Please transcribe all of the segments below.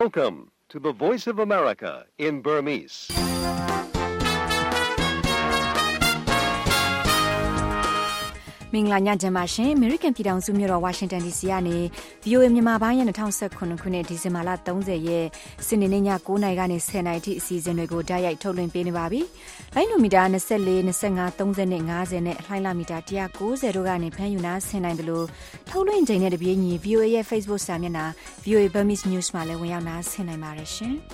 Welcome to the Voice of America in Burmese. မင်္ဂလာညချမ်းပါရှင် American ပြည်ထောင်စုမြို့တော် Washington DC ကနေ VOA မြန်မာပိုင်းရဲ့2019ခုနှစ်ဒီဇင်ဘာလ30ရက်စနေနေ့ည9:00နာရီကနေ10:00နာရီထိအစီအစဉ်တွေကိုဓာတ်ရိုက်ထုတ်လွှင့်ပေးနေပါပြီ။လိုင်းနိုမီတာ24 25 30နဲ့50နဲ့လှိုင်းလာမီတာ190တို့ကနေဖမ်းယူနာဆင်နိုင်တယ်လို့ထုတ်လွှင့်ချိန်နဲ့တပြေးညီ VOA ရဲ့ Facebook စာမျက်နှာ VOA Burmese News မှာလည်းဝင်ရောက်နာဆင်နိုင်ပါတယ်ရှင်။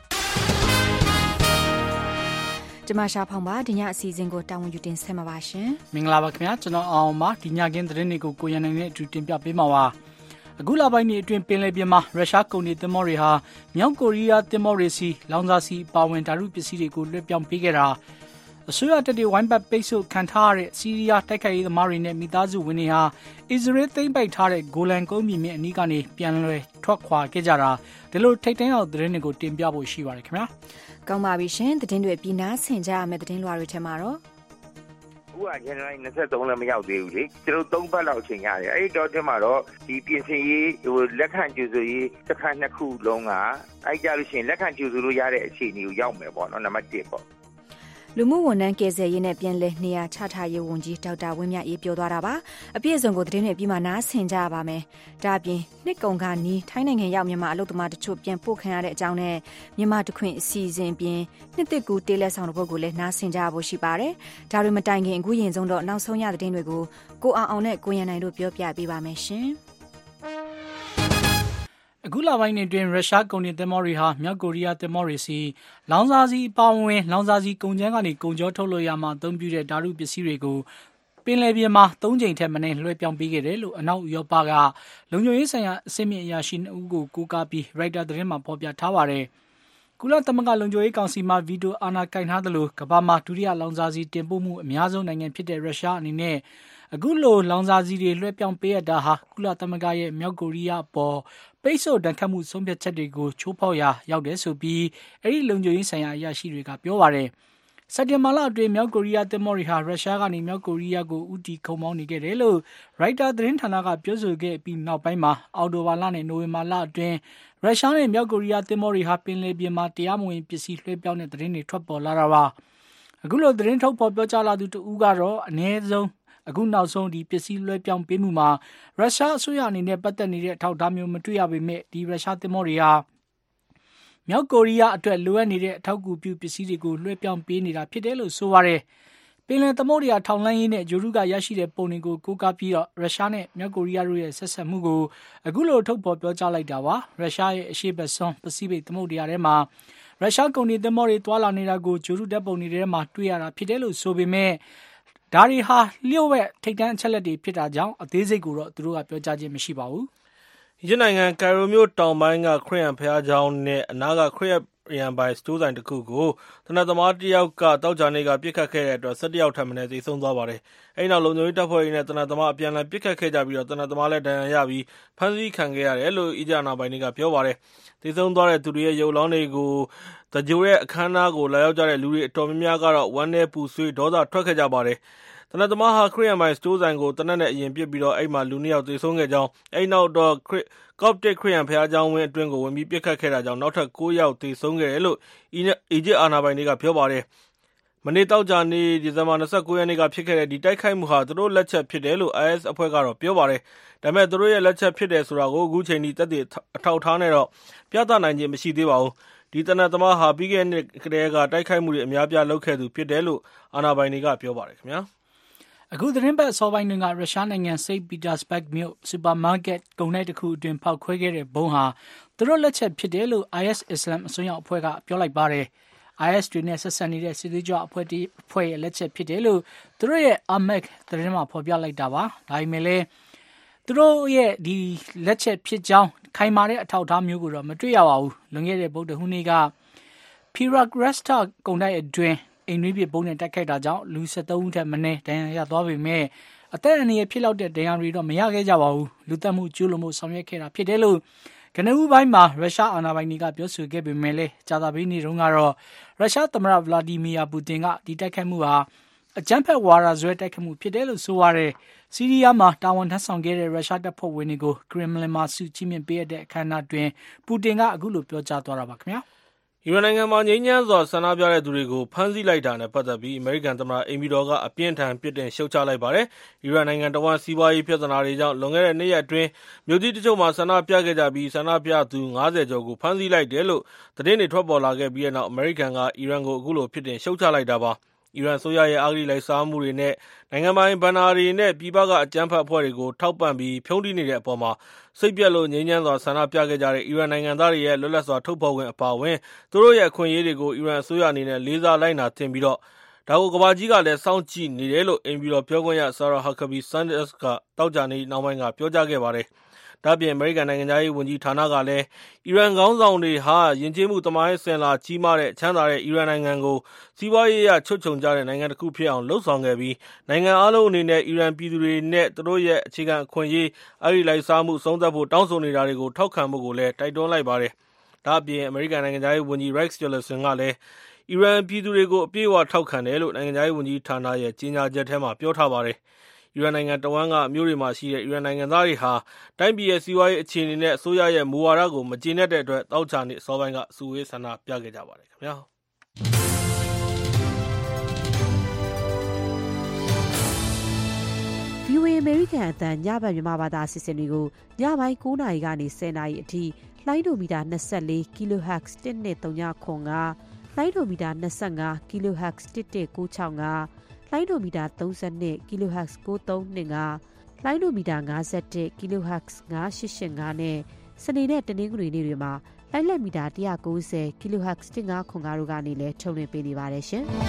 ကျမရှာဖောင်ပါဒီညအစီအစဉ်ကိုတာဝန်ယူတင်ဆက်မှာပါရှင်မင်္ဂလာပါခင်ဗျာကျွန်တော်အောင်ပါဒီညကင်းသတင်းတွေကိုကိုရန်နိုင်နဲ့အတူတင်ပြပေးမှာပါအခုလပိုင်းนี้အတွင်းပင်လယ်ပြင်မှာရုရှားကုန်တွေသင်္ဘောတွေဟာမြောက်ကိုရီးယားသင်္ဘောတွေစီလောင်စာဆီပါဝင်ဓာတုပစ္စည်းတွေကိုလွှဲပြောင်းပေးခဲ့တာအစိုးရတပ်တွေဝိုင်းပတ်ပိတ်ဆို့ခံထားရတဲ့စီးရီးယားတိုက်ခိုက်ရေးသမားတွေနဲ့မိသားစုဝင်တွေဟာအစ္စရေးသိမ်းပိုက်ထားတဲ့ဂိုလန်ကုန်းမြေမြင့်အနီးကနေပြန်လည်ထွက်ခွာခဲ့ကြတာဒီလိုထိတ်သိမ်းအောင်သတင်းတွေကိုတင်ပြဖို့ရှိပါတယ်ခင်ဗျာကောင်းပါပြီရှင်သတင်းတွေပြီးနားဆင်ကြရမယ့်သတင်းလွှာတွေထဲမှာတော့အခုကဇန်နဝါရီ23လည်းမရောက်သေးဘူးလေကျွန်တော်3ပတ်လောက်အချိန်ရတယ်အဲ့ဒီတော့ဒီမှာတော့ဒီပြင်ဆင်ရေးလက်ခံကြိုဆိုရေးတစ်ခါနှစ်ခုလုံးကအဲ့ကြလို့ရှိရင်လက်ခံကြိုဆိုလို့ရတဲ့အခြေအနေကိုရောက်မယ်ပေါ့နော်နံပါတ်1ပေါ့လူမှုဝန်ထမ်းကယ်ဆယ်ရေးနဲ့ပြည်လဲနေရာချထားရေးဝန်ကြီးဒေါက်တာဝင်းမြတ်အေးပြောသွားတာပါအပြည့်အစုံကိုသတင်းတွေပြီးမှနားဆင်ကြရပါမယ်ဒါအပြင်နှစ်ကုန်ကနီးထိုင်းနိုင်ငံရောက်မြန်မာအလုပ်သမားတချို့ပြန်ပို့ခံရတဲ့အကြောင်းနဲ့မြန်မာတခွင့်အစီအစဉ်ပြင်နှစ်သက်ကူတေးလက်ဆောင်တို့ကိုလည်းနားဆင်ကြဖို့ရှိပါတယ်ဒါတွေမတိုင်ခင်အခုရင်ဆုံးတော့နောက်ဆုံးရသတင်းတွေကိုကိုအောင်နဲ့ကိုရန်နိုင်တို့ပြောပြပေးပါမယ်ရှင်အခုလပိုင်းအတွင်းရုရှားကုန်တင်သင်္ဘောတွေဟာမြောက်ကိုရီးယားသင်္ဘောတွေစီလောင်စာဆီအပါအဝင်လောင်စာဆီကုန်ကျန်းကနေကုန်ကြောထုတ်လို့ရမှအသုံးပြုတဲ့ဓာတုပစ္စည်းတွေကိုပင်လယ်ပြင်မှာ3ကြိမ်ထက်မနည်းလွှဲပြောင်းပေးခဲ့တယ်လို့အနောက်ဥရောပကလုံခြုံရေးဆိုင်ရာအဆင့်မြင့်အရာရှိ2ဦးကိုကိုးကားပြီး Reuters သတင်းမှာဖော်ပြထားပါတယ်။ကုလသမဂ္ဂလုံခြုံရေးကောင်စီမှဗီတိုအာဏာကိုင်ထားသလိုကမ္ဘာမှာဒုတိယလောင်စာဆီတင်ပို့မှုအများဆုံးနိုင်ငံဖြစ်တဲ့ရုရှားအနေနဲ့အခုလိုလောင်စာဆီတွေလွှဲပြောင်းပေးရတာဟာကုလသမဂ္ဂရဲ့မြောက်ကိုရီးယားပေါ်ပိတ်ဆို့တန်ခတ်မှုဆုံးဖြတ်ချက်တွေကိုချိုးဖောက်ရာရောက်တယ်ဆိုပြီးအဲ့ဒီလုံခြုံရေးဆိုင်ရာအရာရှိတွေကပြောပါတယ်။စက်တင်ဘာလအတွင်းမြောက်ကိုရီးယားသင်္ဘောတွေဟာရုရှားကနေမြောက်ကိုရီးယားကိုဦးတည်ခုံမောင်းနေခဲ့တယ်လို့ Reuters သတင်းဌာနကပြောဆိုခဲ့ပြီးနောက်ပိုင်းမှာအောက်တိုဘာလနဲ့နိုဝင်ဘာလအတွင်းရုရှားနဲ့မြောက်ကိုရီးယားသင်္ဘောတွေဟာပင်လယ်ပြင်မှာတရားမဝင်ပစ္စည်းလွှဲပြောင်းတဲ့သတင်းတွေထွက်ပေါ်လာတာပါ။အခုလိုသတင်းထုတ်ဖော်ပြောကြားလာသူတဦးကတော့အနည်းဆုံးအခုနောက်ဆုံးဒီပစ္စည်းလွှဲပြောင်းပေးမှုမှာရုရှားအစိုးရအနေနဲ့ပတ်သက်နေတဲ့အထောက်အထားမျိုးမတွေ့ရပေမဲ့ဒီရုရှားသင်္ဘောတွေဟာမြောက်ကိုရီးယားအတွက်လိုအပ်နေတဲ့အထောက်အကူပြုပစ္စည်းတွေကိုလွှဲပြောင်းပေးနေတာဖြစ်တယ်လို့ဆိုပါတယ်။ပင်လယ်သမုဒ္ဒရာထောင်လှမ်းရေးနဲ့ဂျိုရုကရရှိတဲ့ပုံတွေကိုကိုးကားပြီးတော့ရုရှားနဲ့မြောက်ကိုရီးယားတို့ရဲ့ဆက်ဆက်မှုကိုအခုလိုထုတ်ဖော်ပြောကြားလိုက်တာပါ။ရုရှားရဲ့အရှေ့ဘက်စွန်းပစိဖိတ်သမုဒ္ဒရာထဲမှာရုရှားကုန်တင်သင်္ဘောတွေတွာလာနေတာကိုဂျိုရုတပ်ပုံတွေထဲမှာတွေ့ရတာဖြစ်တယ်လို့ဆိုပေမဲ့ဒါတွေဟာလျှို့ဝှက်ထိတ်တန့်အချက်လက်တွေဖြစ်တာကြောင့်အသေးစိတ်ကိုတော့သူတို့ကပြောကြားခြင်းမရှိပါဘူး။ဒီနိုင်ငံကယ်ရိုမြို့တောင်ပိုင်းကခရစ်ယာန်ဘုရားကျောင်းနဲ့အနားကခရစ်ယာန်ပိုင်စတိုးဆိုင်တစ်ခုကိုတနက်သမားတယောက်ကတောက်ကြနေ့ကပြစ်ခတ်ခဲ့တဲ့အတွက်17ယောက်ထပ်မံသေဆုံးသွားပါတယ်။အဲဒီနောက်လုံခြုံရေးတပ်ဖွဲ့တွေနဲ့တနက်သမားအပြန်အလှန်ပြစ်ခတ်ခဲ့ကြပြီးတော့တနက်သမားလည်းဒဏ်ရာရပြီးဖမ်းဆီးခံခဲ့ရတယ်လို့အီဂျစ်အာဏာပိုင်တွေကပြောပါတယ်။သေဆုံးသွားတဲ့သူတွေရဲ့ရုပ်လောင်းတွေကိုတကြိုရဲ့အခမ်းအနားကိုလာရောက်ကြတဲ့လူတွေအတော်များများကတော့ဝမ်းနည်းပူဆွေးဒေါသထွက်ခဲ့ကြပါတယ်။တနက်သမားဟာခရစ်ယာန်ပိုင်စတိုးဆိုင်ကိုတနက်နဲ့အရင်ပစ်ပြီးတော့အဲ့မှာလူ2ယောက်သေဆုံးခဲ့ကြောင်းအဲ့နောက်တော့ကော့ပတစ်ခရစ်ယာန်ဘုရားကျောင်းဝင်းအတွင်းကိုဝင်ပြီးပစ်ခတ်ခဲ့တာကြောင့်နောက်ထပ်9ယောက်သေဆုံးခဲ့တယ်လို့အီဂျစ်အာဏာပိုင်တွေကပြောပါတယ်။မနေ့တောက်ကြနေ့ဒီဇင်ဘာ29ရက်နေ့ကဖြစ်ခဲ့တဲ့ဒီတိုက်ခိုက်မှုဟာသူတို့လက်ချက်ဖြစ်တယ်လို့ IS အဖွဲ့ကတော့ပြောပါတယ်။ဒါပေမဲ့သူတို့ရဲ့လက်ချက်ဖြစ်တယ်ဆိုတာကိုအခုချိန်ထိသက်သေအထောက်အထားနဲ့တော့ပြသနိုင်ခြင်းမရှိသေးပါဘူး။ဒီတနက်သမားဟာပြီးခဲ့တဲ့နှစ်ကတည်းကတိုက်ခိုက်မှုတွေအများပြားလုပ်ခဲ့သူဖြစ်တယ်လို့အာဏာပိုင်တွေကပြောပါတယ်ခင်ဗျာ။အခုသတင်းပတ်အစောပိုင်းတွင်ကရုရှားနိုင်ငံစိတ်ပီတာစဘတ်မြို့စူပါမားကတ်ကုန်တိုက်တစ်ခုအတွင်းဖောက်ခွဲခဲ့တဲ့ဘုံဟာသူတို့လက်ချက်ဖြစ်တယ်လို့ IS အစ္စလာမ်အစွန်းရောက်အဖွဲ့ကပြောလိုက်ပါတယ်။ IS တွေနဲ့ဆက်ဆံနေတဲ့စစ်သွေးကြွအဖွဲ့ရဲ့လက်ချက်ဖြစ်တယ်လို့သူတို့ရဲ့ Amaq သတင်းမှာဖော်ပြလိုက်တာပါ။ဒါပေမဲ့လည်းသူတို့ရဲ့ဒီလက်ချက်ဖြစ်ကြောင်းခိုင်မာတဲ့အထောက်အထားမျိုးကိုတော့မတွေ့ရပါဘူး။လွန်ခဲ့တဲ့ဗုဒ္ဓဟူးနေ့က Piragrasta ကုန်တိုက်အတွင်းအိမ်နွေးပြပုံနဲ့တိုက်ခိုက်တာကြောင့်လူ73ဦးထက်မနည်းဒဏ်ရာရသွားပေမဲ့အသက်အန္တရာယ်ဖြစ်လောက်တဲ့ဒဏ်ရာတွေတော့မရခဲ့ကြပါဘူးလူသက်မှုကျူးလွန်မှုဆောင်ရွက်ခဲ့တာဖြစ်တယ်လို့ကနဦးပိုင်းမှာရုရှားအာဏာပိုင်တွေကပြောဆိုခဲ့ပေမဲ့လည်းကြာသပတေးနေ့တုန်းကတော့ရုရှားသမ္မတဗလာဒီမီယာပူတင်ကဒီတိုက်ခိုက်မှုဟာအကြမ်းဖက်ဝါဒစွဲတိုက်ခတ်မှုဖြစ်တယ်လို့ဆိုရတယ်။ဆီးရီးယားမှာတာဝန်ထမ်းဆောင်ခဲ့တဲ့ရုရှားတပ်ဖွဲ့ဝင်တွေကိုခရမ်လင်မှာစုချီးမြှင့်ပေးတဲ့အခမ်းအနားတွင်ပူတင်ကအခုလိုပြောကြားသွားတာပါခင်ဗျာ။အီရန်နိုင်ငံမှာငြိမ်းချမ်းစွာဆန္ဒပြတဲ့သူတွေကိုဖမ်းဆီးလိုက်တာနဲ့ပတ်သက်ပြီးအမေရိကန်သမ္မတအိမ်ဖြူတော်ကအပြင်းထန်ပြစ်တင်ရှုတ်ချလိုက်ပါတယ်။အီရန်နိုင်ငံတဝန်းစီးပွားရေးပြဿနာတွေကြောင့်လွန်ခဲ့တဲ့2 ရက်အတွင်းမြို့ကြီးတချို့မှာဆန္ဒပြခဲ့ကြပြီးဆန္ဒပြသူ90ကျော်ကိုဖမ်းဆီးလိုက်တယ်လို့သတင်းတွေထွက်ပေါ်လာခဲ့ပြီးတဲ့နောက်အမေရိကန်ကအီရန်ကိုအခုလိုပြစ်တင်ရှုတ်ချလိုက်တာပါ။အီရန်ဆိုရရဲ့အဂတိလိုက်စားမှုတွေနဲ့နိုင်ငံပိုင်ဘဏ္ဍာတွေနဲ့ပြည်ပကအကြမ်းဖက်အဖွဲ့တွေကိုထောက်ပံ့ပြီးဖြုံးတိနေတဲ့အပေါ်မှာစိတ်ပြက်လို့ငြိမ်းချမ်းစွာဆန္ဒပြခဲ့ကြတဲ့အီရန်နိုင်ငံသားတွေရဲ့လွတ်လပ်စွာထုတ်ဖော်ခွင့်အပါအဝင်သူတို့ရဲ့အခွင့်အရေးတွေကိုအီရန်အစိုးရအနေနဲ့လေးစားလိုက်နာသင့်ပြီးတော့ဒါကိုကမ္ဘာကြီးကလည်းစောင့်ကြည့်နေတယ်လို့အိမ်ဖြူတော်ပြောခွင့်ရ Sarah Huckabee Sanders ကတောက်ကြနေနောက်ပိုင်းကပြောကြားခဲ့ပါတယ်။ဒါ့အပြင်အမေရိကန်နိုင်ငံသားရေးဝန်ကြီးဌာနကလည်းအီရန်ခေါင်းဆောင်တွေဟာယဉ်ကျေးမှုသမိုင်းအစဉ်အလာကြီးမားတဲ့ချမ်းသာတဲ့အီရန်နိုင်ငံကိုစီးပွားရေးအရချွတ်ချုံကြတဲ့နိုင်ငံတစ်ခုဖြစ်အောင်လှုပ်ဆောင်ခဲ့ပြီးနိုင်ငံအားလုံးအနေနဲ့အီရန်ပြည်သူတွေနဲ့သူတို့ရဲ့အခြေခံအခွင့်အရေးအဂတိလိုက်စားမှုဆုံးသက်ဖို့တောင်းဆိုနေတာတွေကိုထောက်ခံဖို့ကိုလည်းတိုက်တွန်းလိုက်ပါတယ်။ဒါ့အပြင်အမေရိကန်နိုင်ငံသားရေးဝန်ကြီး Rex Tillerson ကလည်းအီရန်ပြည်သူတွေကိုအပြည့်အဝထောက်ခံတယ်လို့နိုင်ငံသားရေးဝန်ကြီးဌာနရဲ့ကြေညာချက်ထဲမှာပြောထားပါတယ်။အီရန်နိုင်ငံတဝန်းကမြို့တွေမှာရှိတဲ့အီရန်နိုင်ငံသားတွေဟာတိုင်းပြည်ရဲ့စီးပွားရေးအခြေအနေနဲ့အစိုးရရဲ့မူဝါဒကိုမကျေနပ်တဲ့အတွက်တောက်ချနေအစောပိုင်းကစုဝေးဆန္ဒပြခဲ့ကြပါတယ်ခင်ဗျာ။ VOA American အသံညဘက်မြန်မာဘာသာအစီအစဉ်တွေကိုညပိုင်း9:00 နာရီကနေ10:00 နာရီအထိလိုင်းဒိုမီတာ24 kHz 1.395လိုင်းဒိုမီတာ25 kHz 1.965လိုင်းဒိုမီတာ32 kHz 9325လိုင်းဒိုမီတာ51 kHz 9885နဲ့စနေနဲ့တနင်္ဂနွေနေ့တွေမှာလိုင်းလက်မီတာ190 kHz 1505တို့ကနေလည်းထုတ်လွှင့်ပေးနေပါတယ်ရှင်။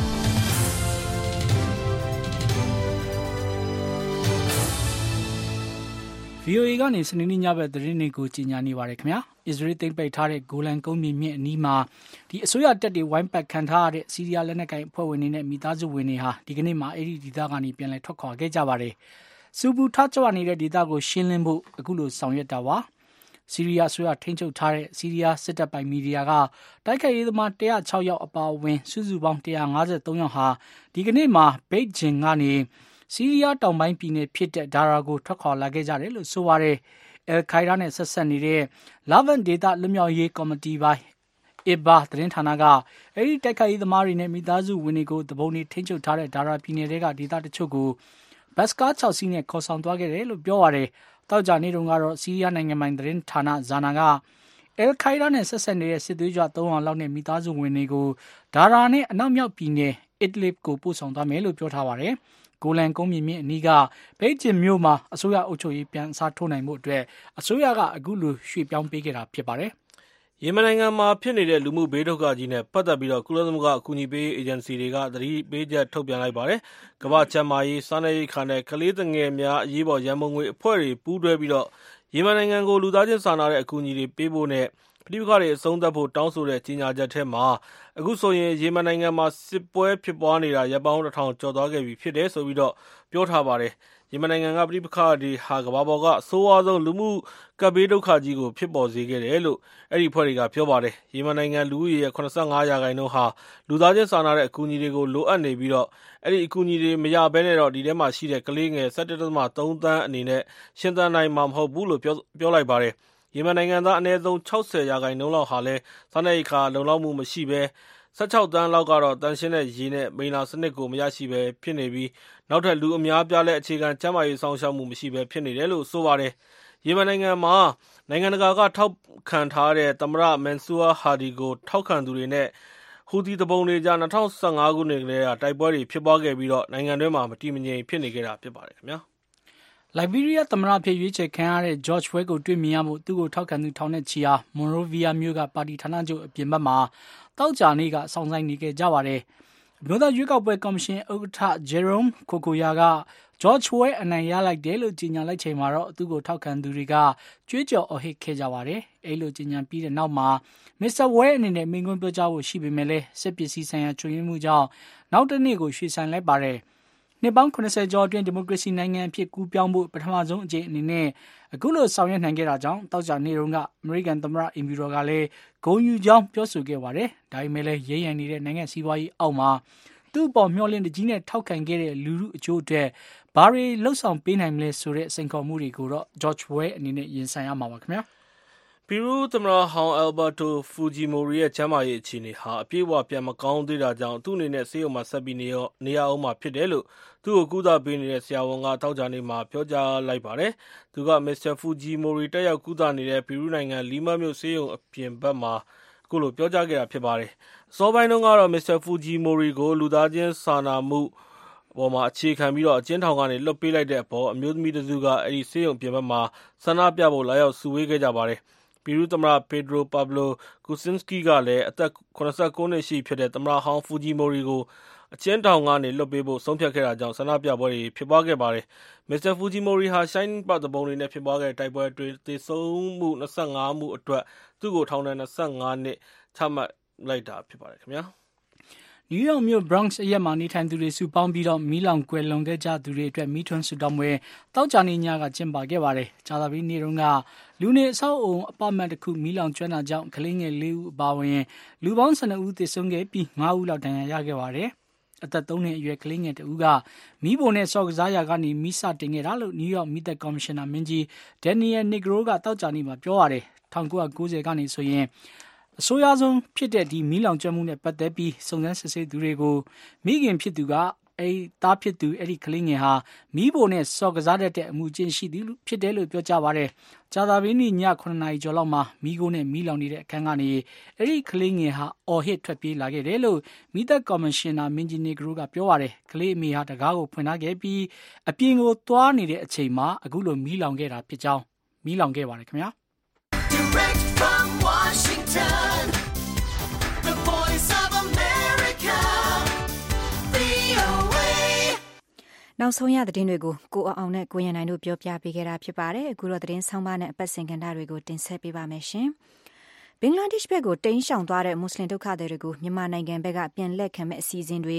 VOA ကနေစနေနေ့ညဘက်သတင်းတွေကိုကြီးညာနေပါတယ်ခင်ဗျာ။အစ္စရေးသိမ်းပိုက်ထားတဲ့ဂိုလန်ကုန်းမြေမြင့်အနီးမှာအစိုးရတပ်တွေဝိုင်းပတ်ခံထားရတဲ့ဆီးရီးယားလက်နက်ကိုင်အဖွဲ့ဝင်တွေနဲ့မိသားစုဝင်တွေဟာဒီကနေ့မှအဲ့ဒီဒေသကနေပြန်လည်ထွက်ခွာခဲ့ကြပါတယ်။စူပူထကြွနေတဲ့ဒေသကိုရှင်းလင်းဖို့အခုလိုဆောင်ရွက်တာပါ။ဆီးရီးယားအစိုးရထိန်းချုပ်ထားတဲ့ဆီးရီးယားစစ်တပ်ပိုင်မီဒီယာကတိုက်ခိုက်ရေးသမား106ယောက်အပါအဝင်စုစုပေါင်း153ယောက်ဟာဒီကနေ့မှဘိတ်ဂျင်ကနေဆီးရီးယားတောင်ပိုင်းပြည်နယ်ဖြစ်တဲ့ဒါရာကိုထွက်ခွာလာခဲ့ကြတယ်လို့ဆိုပါတယ်။အယ်ခိုင်ဒါနဲ့ဆက်ဆက်နေတဲ့လာဗန်ဒေတာလွတ်မြောက်ရေးကော်မတီပိုင်းIBAသတင်းဌာနကအဲ့ဒီတိုက်ခိုက်ရေးသမားတွေနဲ့မိသားစုဝင်တွေကိုတပုံတွေထိန်းချုပ်ထားတဲ့ဒါရာပြည်နယ်တွေကဒေသတချို့ကိုဘတ်စကား6စီးနဲ့ခေါ်ဆောင်သွားခဲ့တယ်လို့ပြောပါတယ်။တောက်ကြနေတုန်းကတော့ဆီးရီးယားနိုင်ငံပိုင်သတင်းဌာနဇာနာကအယ်ခိုင်ဒါနဲ့ဆက်ဆက်နေတဲ့စစ်သွေးကြွ300လောက်နဲ့မိသားစုဝင်တွေကိုဒါရာနဲ့အနောက်မြောက်ပြည်နယ်အစ်ဒလစ်ကိုပို့ဆောင်သွားမယ်လို့ပြောထားပါတယ်။ဂိုလန်ကုန်းမြေမြင့်အနီးကဘိတ်ဂျင်မြို့မှာအစိုးရအုပ်ချုပ်ရေးပြန်အစားထိုးနိုင်မှုအတွက်အစိုးရကအခုလိုရွှေ့ပြောင်းပေးခဲ့တာဖြစ်ပါတယ်။ယီမန်နိုင်ငံမှာဖြစ်နေတဲ့လူမှုဘေးဒုက္ခကြီးနဲ့ပတ်သက်ပြီးကုလသမဂ္ဂအကူအညီပေးရေးအေဂျင်စီတွေကသတိပေးချက်ထုတ်ပြန်လိုက်ပါတယ်။ကမ္ဘာ့ကျန်းမာရေးစားနပ်ရိက္ခာနဲ့ကလေးသူငယ်များအရေးပေါ်ရန်ပုံငွေအဖွဲ့တွေပူးတွဲပြီးယီမန်နိုင်ငံကိုလူသားချင်းစာနာတဲ့အကူအညီတွေပေးဖို့နဲ့ပဋိပက္ခတွေအဆုံးသတ်ဖို့တောင်းဆိုတဲ့ကြေညာချက်ထဲမှာအခုဆိုရင်ယီမန်နိုင်ငံမှာစစ်ပွဲဖြစ်ပွားနေတာရပ်ပေါင်း1000ကျော်သွားခဲ့ပြီဖြစ်တယ်ဆိုပြီးပြောထားပါတယ်။ယီမန်နိုင်ငံကပဋိပက္ခတွေဟာကမ္ဘာပေါ်ကအဆိုးဝါးဆုံးလူမှုကပ်ဘေးဒုက္ခကြီးကိုဖြစ်ပေါ်စေခဲ့တယ်လို့အဲ့ဒီအဖွဲ့တွေကပြောပါတယ်။ယီမန်နိုင်ငံလူဦးရေရဲ့85%ဟာလူသားချင်းစာနာတဲ့အကူအညီတွေကိုလိုအပ်နေပြီးအဲ့ဒီအကူအညီတွေမရဘဲနဲ့ဒီထဲမှာရှိတဲ့ကလေးငယ် 17.3 သန်းအနေနဲ့ရှင်သန်နိုင်မှာမဟုတ်ဘူးလို့ပြောလိုက်ပါတယ်။ယီမန်နိုင်ငံသားအနည်းဆုံး60%လောက်ဟာလည်းစားနပ်ရိက္ခာလုံလောက်မှုမရှိဘဲ16 သန်းလောက်ကတော့တန်ရှင်းတဲ့ရေနဲ့မိလ္လာစနစ်ကိုမရရှိဘဲဖြစ်နေပြီးနောက်ထပ်လူအများပြားလည်းအခြေခံကျန်းမာရေးဆောင်ရှောက်မှုမရှိဘဲဖြစ်နေတယ်လို့ဆိုပါတယ်။ယီမန်နိုင်ငံမှာနိုင်ငံတကာကထောက်ခံထားတဲ့သမ္မတမန်ဆူအာဟာဒီကိုထောက်ခံသူတွေနဲ့ဟူသီတပုံတွေကြား2015ခုနှစ်ကတည်းကတိုက်ပွဲတွေဖြစ်ပွားခဲ့ပြီးနိုင်ငံတွင်းမှာမတည်မငြိမ်ဖြစ်နေခဲ့တာဖြစ်ပါတယ်ခင်ဗျာ။လိုက်ဘီးရီးယားသမ္မတဖြစ်ရွေးချယ်ခံရတဲ့ George Weah ကိုတွေ့မြင်ရဖို့သူ့ကိုထောက်ခံသူထောင်နဲ့ချီဟာမွန်ရိုဗီယာမြို့ကပါတီဌာနချုပ်အပြင်ဘက်မှာတောက်ကြနေ့ကစောင့်ဆိုင်နေခဲ့ကြပါတယ်။မြို့သားရွေးကောက်ပွဲကော်မရှင်ဥက္ကဋ္ဌ Jerome Kokoya က George Weah အနိုင်ရလိုက်တယ်လို့ကြေညာလိုက်ချိန်မှာတော့သူ့ကိုထောက်ခံသူတွေကကြွေးကြော်အော်ဟစ်ခဲ့ကြပါတယ်။အဲ့လိုကြေညာပြီးတဲ့နောက်မှာ Mr. Weah အနေနဲ့မိန့်ခွန်းပြောကြားဖို့ရှိပေမဲ့လည်းစစ်ပစ္စည်းဆိုင်ရာချွတ်ယွင်းမှုကြောင့်နောက်တစ်နေ့ကိုရွှေ့ဆိုင်းလိုက်ပါတယ်။နှစ်ပေါင်း80ကျော်အတွင်းဒီမိုကရေစီနိုင်ငံအဖြစ်ကူးပြောင်းဖို့ပထမဆုံးအကြိမ်အနေနဲ့အခုလိုဆောင်ရွက်နိုင်ခဲ့တာကြောင့်တောက်ကြနေတုန်းကအမေရိကန်သမ္မတအင်ဖြူတော်ကလည်းဂုဏ်ယူကြောင်းပြောဆိုခဲ့ပါတယ်။ဒါပေမဲ့လည်းရဲရံနေတဲ့နိုင်ငံစီးပွားရေးအောက်မှာသူ့အပေါ်မျှော်လင့်တကြီးနဲ့ထောက်ခံခဲ့တဲ့လူထုအကျိုးအတွက်ဘာတွေလှုပ်ဆောင်ပေးနိုင်မလဲဆိုတဲ့စိန်ခေါ်မှုတွေကိုတော့ George Weah အနေနဲ့ရင်ဆိုင်ရမှာပါခင်ဗျာပီရူးသမ္မတဟောင်း Alberto Fujimori ရဲ့ကျန်းမာရေးအခြေအနေဟာအပြည့်အဝပြန်မကောင်းသေးတာကြောင့်သူ့အနေနဲ့ဆေးရုံမှာဆက်ပြီးနေရအောင်မှာဖြစ်တယ်လို့သူ့ကိုကုသပေးနေတဲ့ဆရာဝန်ကသောကြာနေ့မှာပြောကြားလိုက်ပါတယ်။သူက Mr. Fujimori တက်ရောက်ကုသနေတဲ့ပီရူးနိုင်ငံလီမာမြို့ဆေးရုံအပြင်ဘက်မှာအခုလိုပြောကြားခဲ့တာဖြစ်ပါတယ်။အစောပိုင်းတုန်းကတော့ Mr. Fujimori ကိုလူသားချင်းစာနာမှုပေါ်မှာအခြေခံပြီးအကျဉ်းထောင်ကနေလွှတ်ပေးလိုက်တဲ့အပေါ်အမျိုးသမီးတစုကအဲဒီဆေးရုံပြင်ဘက်မှာဆန္ဒပြဖို့လာရောက်စုဝေးခဲ့ကြပါတယ်။ပီရူးသမ္မတ Pedro Pablo Kuczynski ကလည်းအသက်89နှစ်ရှိဖြစ်တဲ့သမ္မတဟောင်း Fujimori ကိုအကျဉ်းထောင်ကနေလွှတ်ပေးဖို့ဆုံးဖြတ်ခဲ့တာကြောင့်ဆန္ဒပြပွဲတွေဖြစ်ပွားခဲ့ပါတယ်။ Mr. Fujimori ဟာရှိုင်းပတ်သူပုန်တွေနဲ့ဖြစ်ပွားခဲ့တဲ့တိုက်ပွဲအတွင်းသေဆုံးမှု25မှုအတွက်သူ့ကိုထောင်ဒဏ်25နှစ်ချမှတ်လိုက်တာဖြစ်ပါတယ်ခင်ဗျာ။နယူးယောက်မြို့ Bronx အရပ်မှာနေထိုင်သူတွေစုပေါင်းပြီးမီးလောင်ကွယ်လွန်ခဲ့ကြသူတွေအတွက်မီးထွန်းဆုတောင်းပွဲသောကြာနေ့ညကကျင်းပခဲ့ပါတယ်။ကြာသပတေးနေ့တုန်းကလူနေအဆောက်အုံအပါမတ်တစ်ခုမီးလောင်ကျွမ်းတာကြောင့်ကလေးငယ်4ဦးအပါအဝင်လူပေါင်း12ဦးသေဆုံးခဲ့ပြီး5ဦးလောက်ဒဏ်ရာရခဲ့ပါတယ်။အသက်3နှစ်အရွယ်ကလေးငယ်တဦးကမီးပုံနဲ့ဆော့ကစားရာကနေမီးစတင်ခဲ့တာလို့နယူးယောက်မီးသတ်ကော်မရှင်နာမင်းကြီး Daniel Negro ကသောကြာနေ့မှာပြောပါတယ်။1990ကနေဆိုရင်အဆိုးရွားဆုံးဖြစ်တဲ့ဒီမီးလောင်ကျွမ်းမှုနဲ့ပတ်သက်ပြီးစုံစမ်းစစ်ဆေးသူတွေကိုမိခင်ဖြစ်သူကသားဖြစ်သူအဲ့ဒီကလေးငယ်ဟာမီးပုံနဲ့စော်ကစားတဲ့အမှုကျင့်ရှိသူဖြစ်တယ်လို့ပြောကြားပါတယ်။ကြာသပတေးနေ့ည9နာရီကျော်လောက်မှာမီးကိုနဲ့မီးလောင်နေတဲ့အခန်းကနေအဲ့ဒီကလေးငယ်ဟာအော်ဟစ်ထွက်ပြေးလာခဲ့တယ်လို့မီးသတ်ကော်မရှင်နာမင်းကြီးနေဂရိုကပြောပါတယ်။ကလေးအမေဟာတကားကိုဖွင့်ထားခဲ့ပြီးအပြင်ကိုသွားနေတဲ့အချိန်မှာအခုလိုမီးလောင်ခဲ့တာဖြစ်ကြောင်းမီးလောင်ခဲ့ပါတယ်ခင်ဗျာ။ Direct from Washington, the voice of America, VOA. နောက်ဆုံးရသတင်းတွေကိုကိုအောင်နဲ့ကိုရန်နိုင်တို့ပြောပြပေးခဲ့တာဖြစ်ပါတယ်။အခုတော့သတင်းဆောင်ပါနဲ့အပတ်စဉ်ကဏ္ဍတွေကိုတင်ဆက်ပေးပါမယ်ရှင်။ဘင်္ဂလားဒေ့ရှ်ဘက်ကိုတိမ်းရှောင်သွားတဲ့မွတ်စလင်ဒုက္ခသည်တွေကိုမြန်မာနိုင်ငံဘက်ကပြန်လက်ခံမဲ့အစီအစဉ်တွေ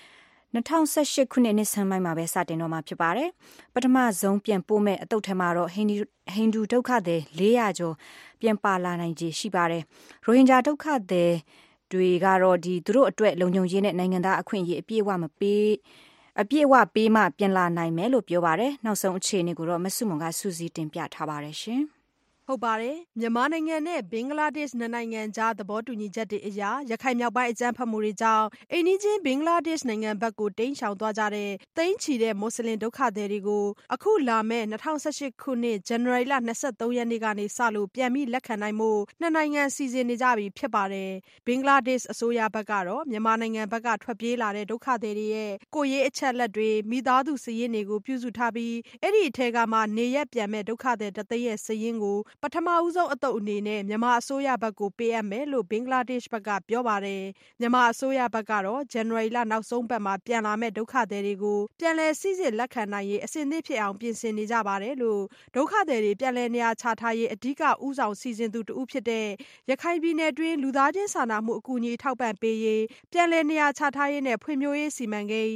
2018ခုနှစ်နှစ်ဆန်းပိုင်းမှာပဲစတင်တော့မှာဖြစ်ပါတယ်။ပထမဆုံးပြန်ပို့မဲ့အတုတ်ထဲမှာတော့ဟိန္ဒူဒုက္ခသည်400ကျော်ပြန်ပါလာနိုင်ခြေရှိပါတယ်။ရိုဟင်ဂျာဒုက္ခသည်တွေကတော့သူတို့အတွက်လုံခြုံရေးနဲ့နိုင်ငံသားအခွင့်အရေးအပြည့်အဝပေးမှပြန်လာနိုင်မယ်လို့ပြောပါတယ်။နောက်ဆုံးအခြေအနေကိုတော့မဆုမွန်ကစူးစီးတင်ပြထားပါတယ်ရှင်။ဟုတ်ပါတယ်မြန်မာနိုင်ငံနဲ့ဘင်္ဂလားဒေ့ရှ်နိုင်ငံကြားသဘောတူညီချက်တွေအရရခိုင်မြောက်ပိုင်းအကြမ်းဖက်မှုတွေကြောင့်အိမ်နီးချင်းဘင်္ဂလားဒေ့ရှ်နိုင်ငံဘက်ကိုတိမ်းရှောင်သွားကြတဲ့သိန်းချီတဲ့မွတ်စလင်ဒုက္ခသည်တွေကိုအခုလာမယ့်2018ခုနှစ်ဇန်နဝါရီလ23ရက်နေ့ကနေစလို့ပြန်ပြီးလက်ခံနိုင်မှုနှစ်နိုင်ငံစီစဉ်နေကြပြီဖြစ်ပါတယ်ဘင်္ဂလားဒေ့ရှ်အစိုးရဘက်ကတော့မြန်မာနိုင်ငံဘက်ကထွက်ပြေးလာတဲ့ဒုက္ခသည်တွေရဲ့ကိုယ်ရေးအချက်လက်တွေမိသားစုစာရင်းတွေကိုပြုစုထားပြီးအဲ့ဒီအထက်ကမှနေရက်ပြန်မဲ့ဒုက္ခသည်တသိန်းရဲ့စာရင်းကိုပထမဦးဆုံးအတုပ်အနေနဲ့မြန်မာအစိုးရဘက်ကိုပေးအပ်မယ်လို့ဘင်္ဂလားဒေ့ရှ်ဘက်ကပြောပါတယ်မြန်မာအစိုးရဘက်ကတော့ဇန်နဝါရီလနောက်ဆုံးပတ်မှာပြန်လာမဲ့ဒုက္ခသည်တွေကိုပြန်လည်စိစစ်လက်ခံနိုင်ရေးအစဉ်သင့်ဖြစ်အောင်ပြင်ဆင်နေကြပါတယ်လို့ဒုက္ခသည်တွေပြန်လည်နေရာချထားရေးအဓိကဦးဆောင်စီစဉ်သူတဦးဖြစ်တဲ့ရခိုင်ပြည်နယ်တွင်းလူသားချင်းစာနာမှုအကူအညီထောက်ပံ့ပေးရေးပြန်လည်နေရာချထားရေးနဲ့ဖွံ့ဖြိုးရေးစီမံကိန်း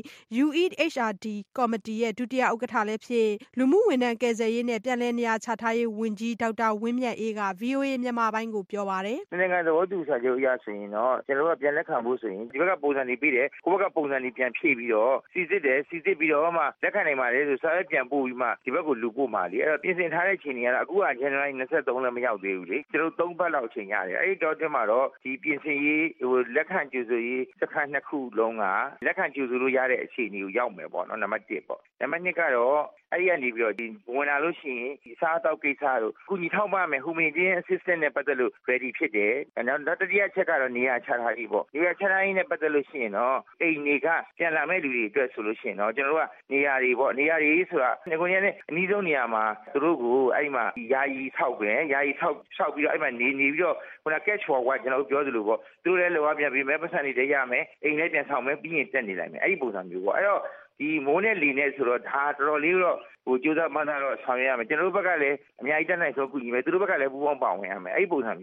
UEHRD ကော်မတီရဲ့ဒုတိယဥက္ကဋ္ဌလည်းဖြစ်လူမှုဝန်ထမ်းကယ်ဆယ်ရေးနဲ့ပြန်လည်နေရာချထားရေးဝန်ကြီးဒေါက်တာဝင်းမြတ်အေးက VOA မြန်မာပိုင်းကိုပြောပါတယ်။နိုင်ငံသဘောတူစာချုပ်အရဆိုရင်တော့ကျွန်တော်တို့ကပြန်လက်ခံဖို့ဆိုရင်ဒီဘက်ကပုံစံတွေပြီးတယ်ကိုယ့်ဘက်ကပုံစံတွေပြန်ဖြည့်ပြီးတော့စီစစ်ပြီးတော့မှလက်ခံနိုင်ပါလေဆိုစာရွက်ပြန်ပို့ပြီးမှဒီဘက်ကိုလူပို့မှာလေအဲ့တော့ပြင်ဆင်ထားတဲ့အချိန်တွေကတော့အခုကဇန်နဝါရီ23လည်းမရောက်သေးဘူးလေကျွန်တော်တို့3ပတ်လောက်အချိန်ရတယ်အဲ့ဒီတော့တည်းမှာတော့ဒီပြင်ဆင်ရေးလက်ခံကြိုဆိုရေးစခန်း2ခုလုံးကလက်ခံကြိုဆိုလို့ရတဲ့အခြေအနေကိုရောက်မယ်ပေါ့နော်နံပါတ်1ပေါ့နံပါတ်2ကတော့အဲ့ဒီကနေပြီးတော့ဒီဝင်လာလို့ရှိရင်ဒီစားတောက်ကိစ္စတို့ကုညီထောက်ပံ့မယ် Humanitarian Assistance နဲ့ပတ်သက်လို့ ready ဖြစ်တယ်နောက်တတိယချက်ကတော့နေရာချထားရေးပေါ့နေရာချထားရေးနဲ့ပတ်သက်လို့ရှိရင်တော့အိမ်တွေကပြန်လာမဲ့လူတွေအတွက်ဆိုလို့ရှိရင်တော့ကျွန်တော်တို့ကနေရာတွေပေါ့နေရာတွေဆိုတာငွေနဲ့အနည်းဆုံးနေရာမှာသူတို့ကိုအဲ့ဒီမှာယာယီဆောက်ပြီးတော့အဲ့မှာနေပြီးတော့ခုန catch for what ကျွန်တော်တို့ပြောသလိုပေါ့သူတို့လည်းလောကပြန်ပြီးမဲ့ပတ်စံတွေတည်းရမယ်အိမ်လည်းပြန်ဆောင်မယ်ပြီးရင်တက်နေလိုက်မယ်အဲ့ဒီပုံစံမျိုးပေါ့အဲ့တော့ဒီမိုးနဲ့လီနဲ့ဆိုတော့ဒါတော်တော်လေးတော့ကြိုးစားမှန်းတော့ဆောင်ရွက်ရမယ်ကျွန်တော်တို့ဘက်ကလည်းအများကြီးတက်နိုင်ဆုံးကူညီမယ်သူတို့ဘက်ကလည်းပူးပေါင်းပါဝင်ရမယ်အဲ့ဒီပုံစံမျိုးပေါ့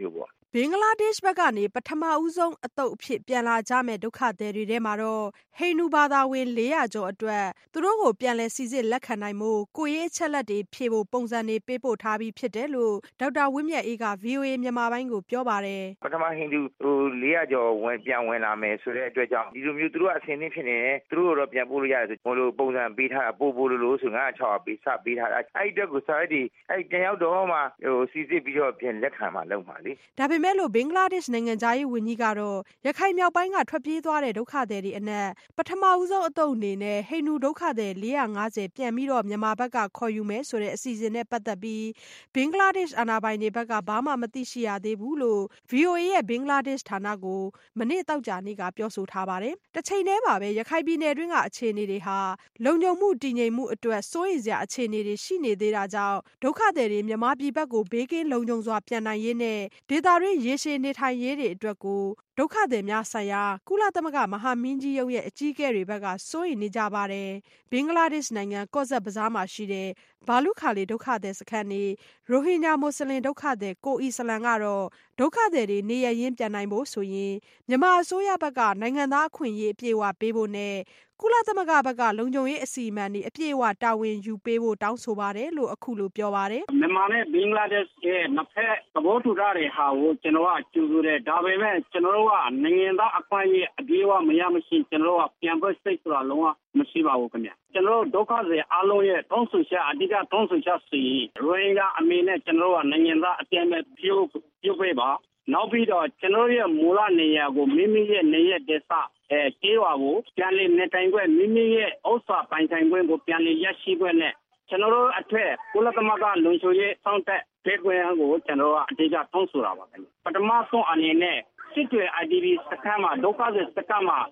ဘင်္ဂလားဒေ့ရှ်ဘက်ကနေပထမဦးဆုံးအသုတ်အဖြစ်ပြန်လာကြမဲ့ဒုက္ခသည်တွေထဲမှာတော့ဟိန္ဒူဘာသာဝင်400ကျော်အတွက်သူတို့ကိုပြန်လည်စိစစ်လက်ခံနိုင်မှုကိုရေးအချက်လက်တွေဖြည့်ဖို့ပုံစံတွေပေးပို့ထားပြီးဖြစ်တယ်လို့ဒေါက်တာဝင်းမြတ်အေးက VOA မြန်မာပိုင်းကိုပြောပါတယ်ပထမဟိန္ဒူ400ကျော်ပြန်ဝင်လာမယ်ဆိုတဲ့အတွက်ကြောင့်ဒီလိုမျိုးသူတို့အဆင်သင့်ဖြစ်နေတယ်သူတို့တော့ပြန်ပို့လို့ရတယ်ဆိုလို့ပုံစံပေးထားတာပို့လို့ဆို900ပေးစပေးထားတာအဲ့အတွက်ကိုစာရည်ဒီအဲ့ပြန်ရောက်တော့မှစိစစ်ပြီးတော့ပြန်လက်ခံမှလုပ်ပါလေဒါပေမဲ့လို့ဘင်္ဂလားဒေ့ရှ်နိုင်ငံသားရေးဝန်ကြီးကတော့ရခိုင်မြောက်ပိုင်းကထွက်ပြေးသွားတဲ့ဒုက္ခသည်တွေအနက်ပထမဦးဆုံးအသုတ်အနေနဲ့ဟိန္ဒူဒုက္ခသည်450ပြန်ပြီးတော့မြန်မာဘက်ကခေါ်ယူမယ်ဆိုတဲ့အစီအစဉ်နဲ့ပတ်သက်ပြီးဘင်္ဂလားဒေ့ရှ်အာဏာပိုင်တွေဘက်ကဘာမှမသိရှိရသေးဘူးလို့ VOA ရဲ့ဘင်္ဂလားဒေ့ရှ်ဌာနကိုမနေ့သောကြာနေ့ကပြောဆိုထားပါတယ်။တစ်ချိန်တည်းမှာပဲရခိုင်ပြည်နယ်တွင်းကအခြေအနေတွေဟာလုံခြုံမှုတည်ငြိမ်မှုအတွက်စိုးရိမ်စရာအခြေအနေတွေရှိနေသေးတာကြောင့်ဒုက္ခသည်တွေမြန်မာပြည်ဘက်ကိုဘေးကင်းလုံခြုံစွာပြန်နိုင်ရေးနဲ့ဒေသတွင်းရေရှည်နေထိုင်ရေးတွေအတွက်ကိုဒုက္ခသည်များဆိုင်ရာကုလသမဂ္ဂမဟာမင်းကြီးရုံးရဲ့အကြီးအကဲတွေဘက်ကစိုးရိမ်နေကြပါတယ်။ဘင်္ဂလားဒေ့ရှ်နိုင်ငံကော့ဇက်ဘဇားမှာရှိတဲ့ဘာလုခါလီဒုက္ခသည်စခန်းနေရိုဟင်ဂျာမွတ်စလင်ဒုက္ခသည်ကိုအီစလန်ကတော့ဒုက္ခသည်တွေနေရရင်းပြန်နိုင်ဖို့ဆိုရင်မြန်မာအစိုးရဘက်ကနိုင်ငံသားအခွင့်အရေးအပြည့်အဝပေးဖို့နဲ့ကုလသမဂ္ဂဘက်ကလုံခြုံရေးအစီအမံတွေအပြည့်အဝတာဝန်ယူပေးဖို့တောင်းဆိုပါတယ်လို့အခုလိုပြောပါတယ်မြန်မာနဲ့ဘင်္ဂလားဒေ့ရှ်ရဲ့နှစ်ဖက်သဘောတူထားတဲ့ဟာကိုကျွန်တော်ကကြိုဆိုတယ်ဒါပေမဲ့ကျွန်တော်တို့ကနိုင်ငံသားအခွင့်အရေးအပြည့်အဝမရမရှိကျွန်တော်တို့ကပြန်ဖို့စိတ်ဆိုတာလုံးဝမရှိပါဘူးခင်ဗျကျွန်တော်တို့ဒုက္ခသည်အလုံးရဲ့တောင်းဆိုချက်အဓိကတောင်းဆိုချက်စီရိုဟင်ဂျာအမေနဲ့ကျွန်တော်တို့ကနိုင်ငံသားအပြည့်မဲ့ပြုပေးပါနောက်ပြီးတော့ကျွန်တော်ရဲ့မူလနေရာကိုမိမိရဲ့နေရာဒေသကျေးရွာကိုပြန်လည်နေထိုင်ခွင့်မိမိရဲ့ဥစ္စာပိုင်ဆိုင်ခွင့်ကိုပြန်လည်ရရှိခွင့်နဲ့ကျွန်တော်တို့အထက်ကုလသမဂ္ဂလုံခြုံရေးစောင့်တဲ့ဒေခွင့်ကိုကျွန်တော်ကအဓိကတောင်းဆိုတာပါခင်ဗျပထမဆုံးအနေနဲ့စစ်တွေ IDP စခန်းမှာဒုက္ခသည်စခန်းမှာ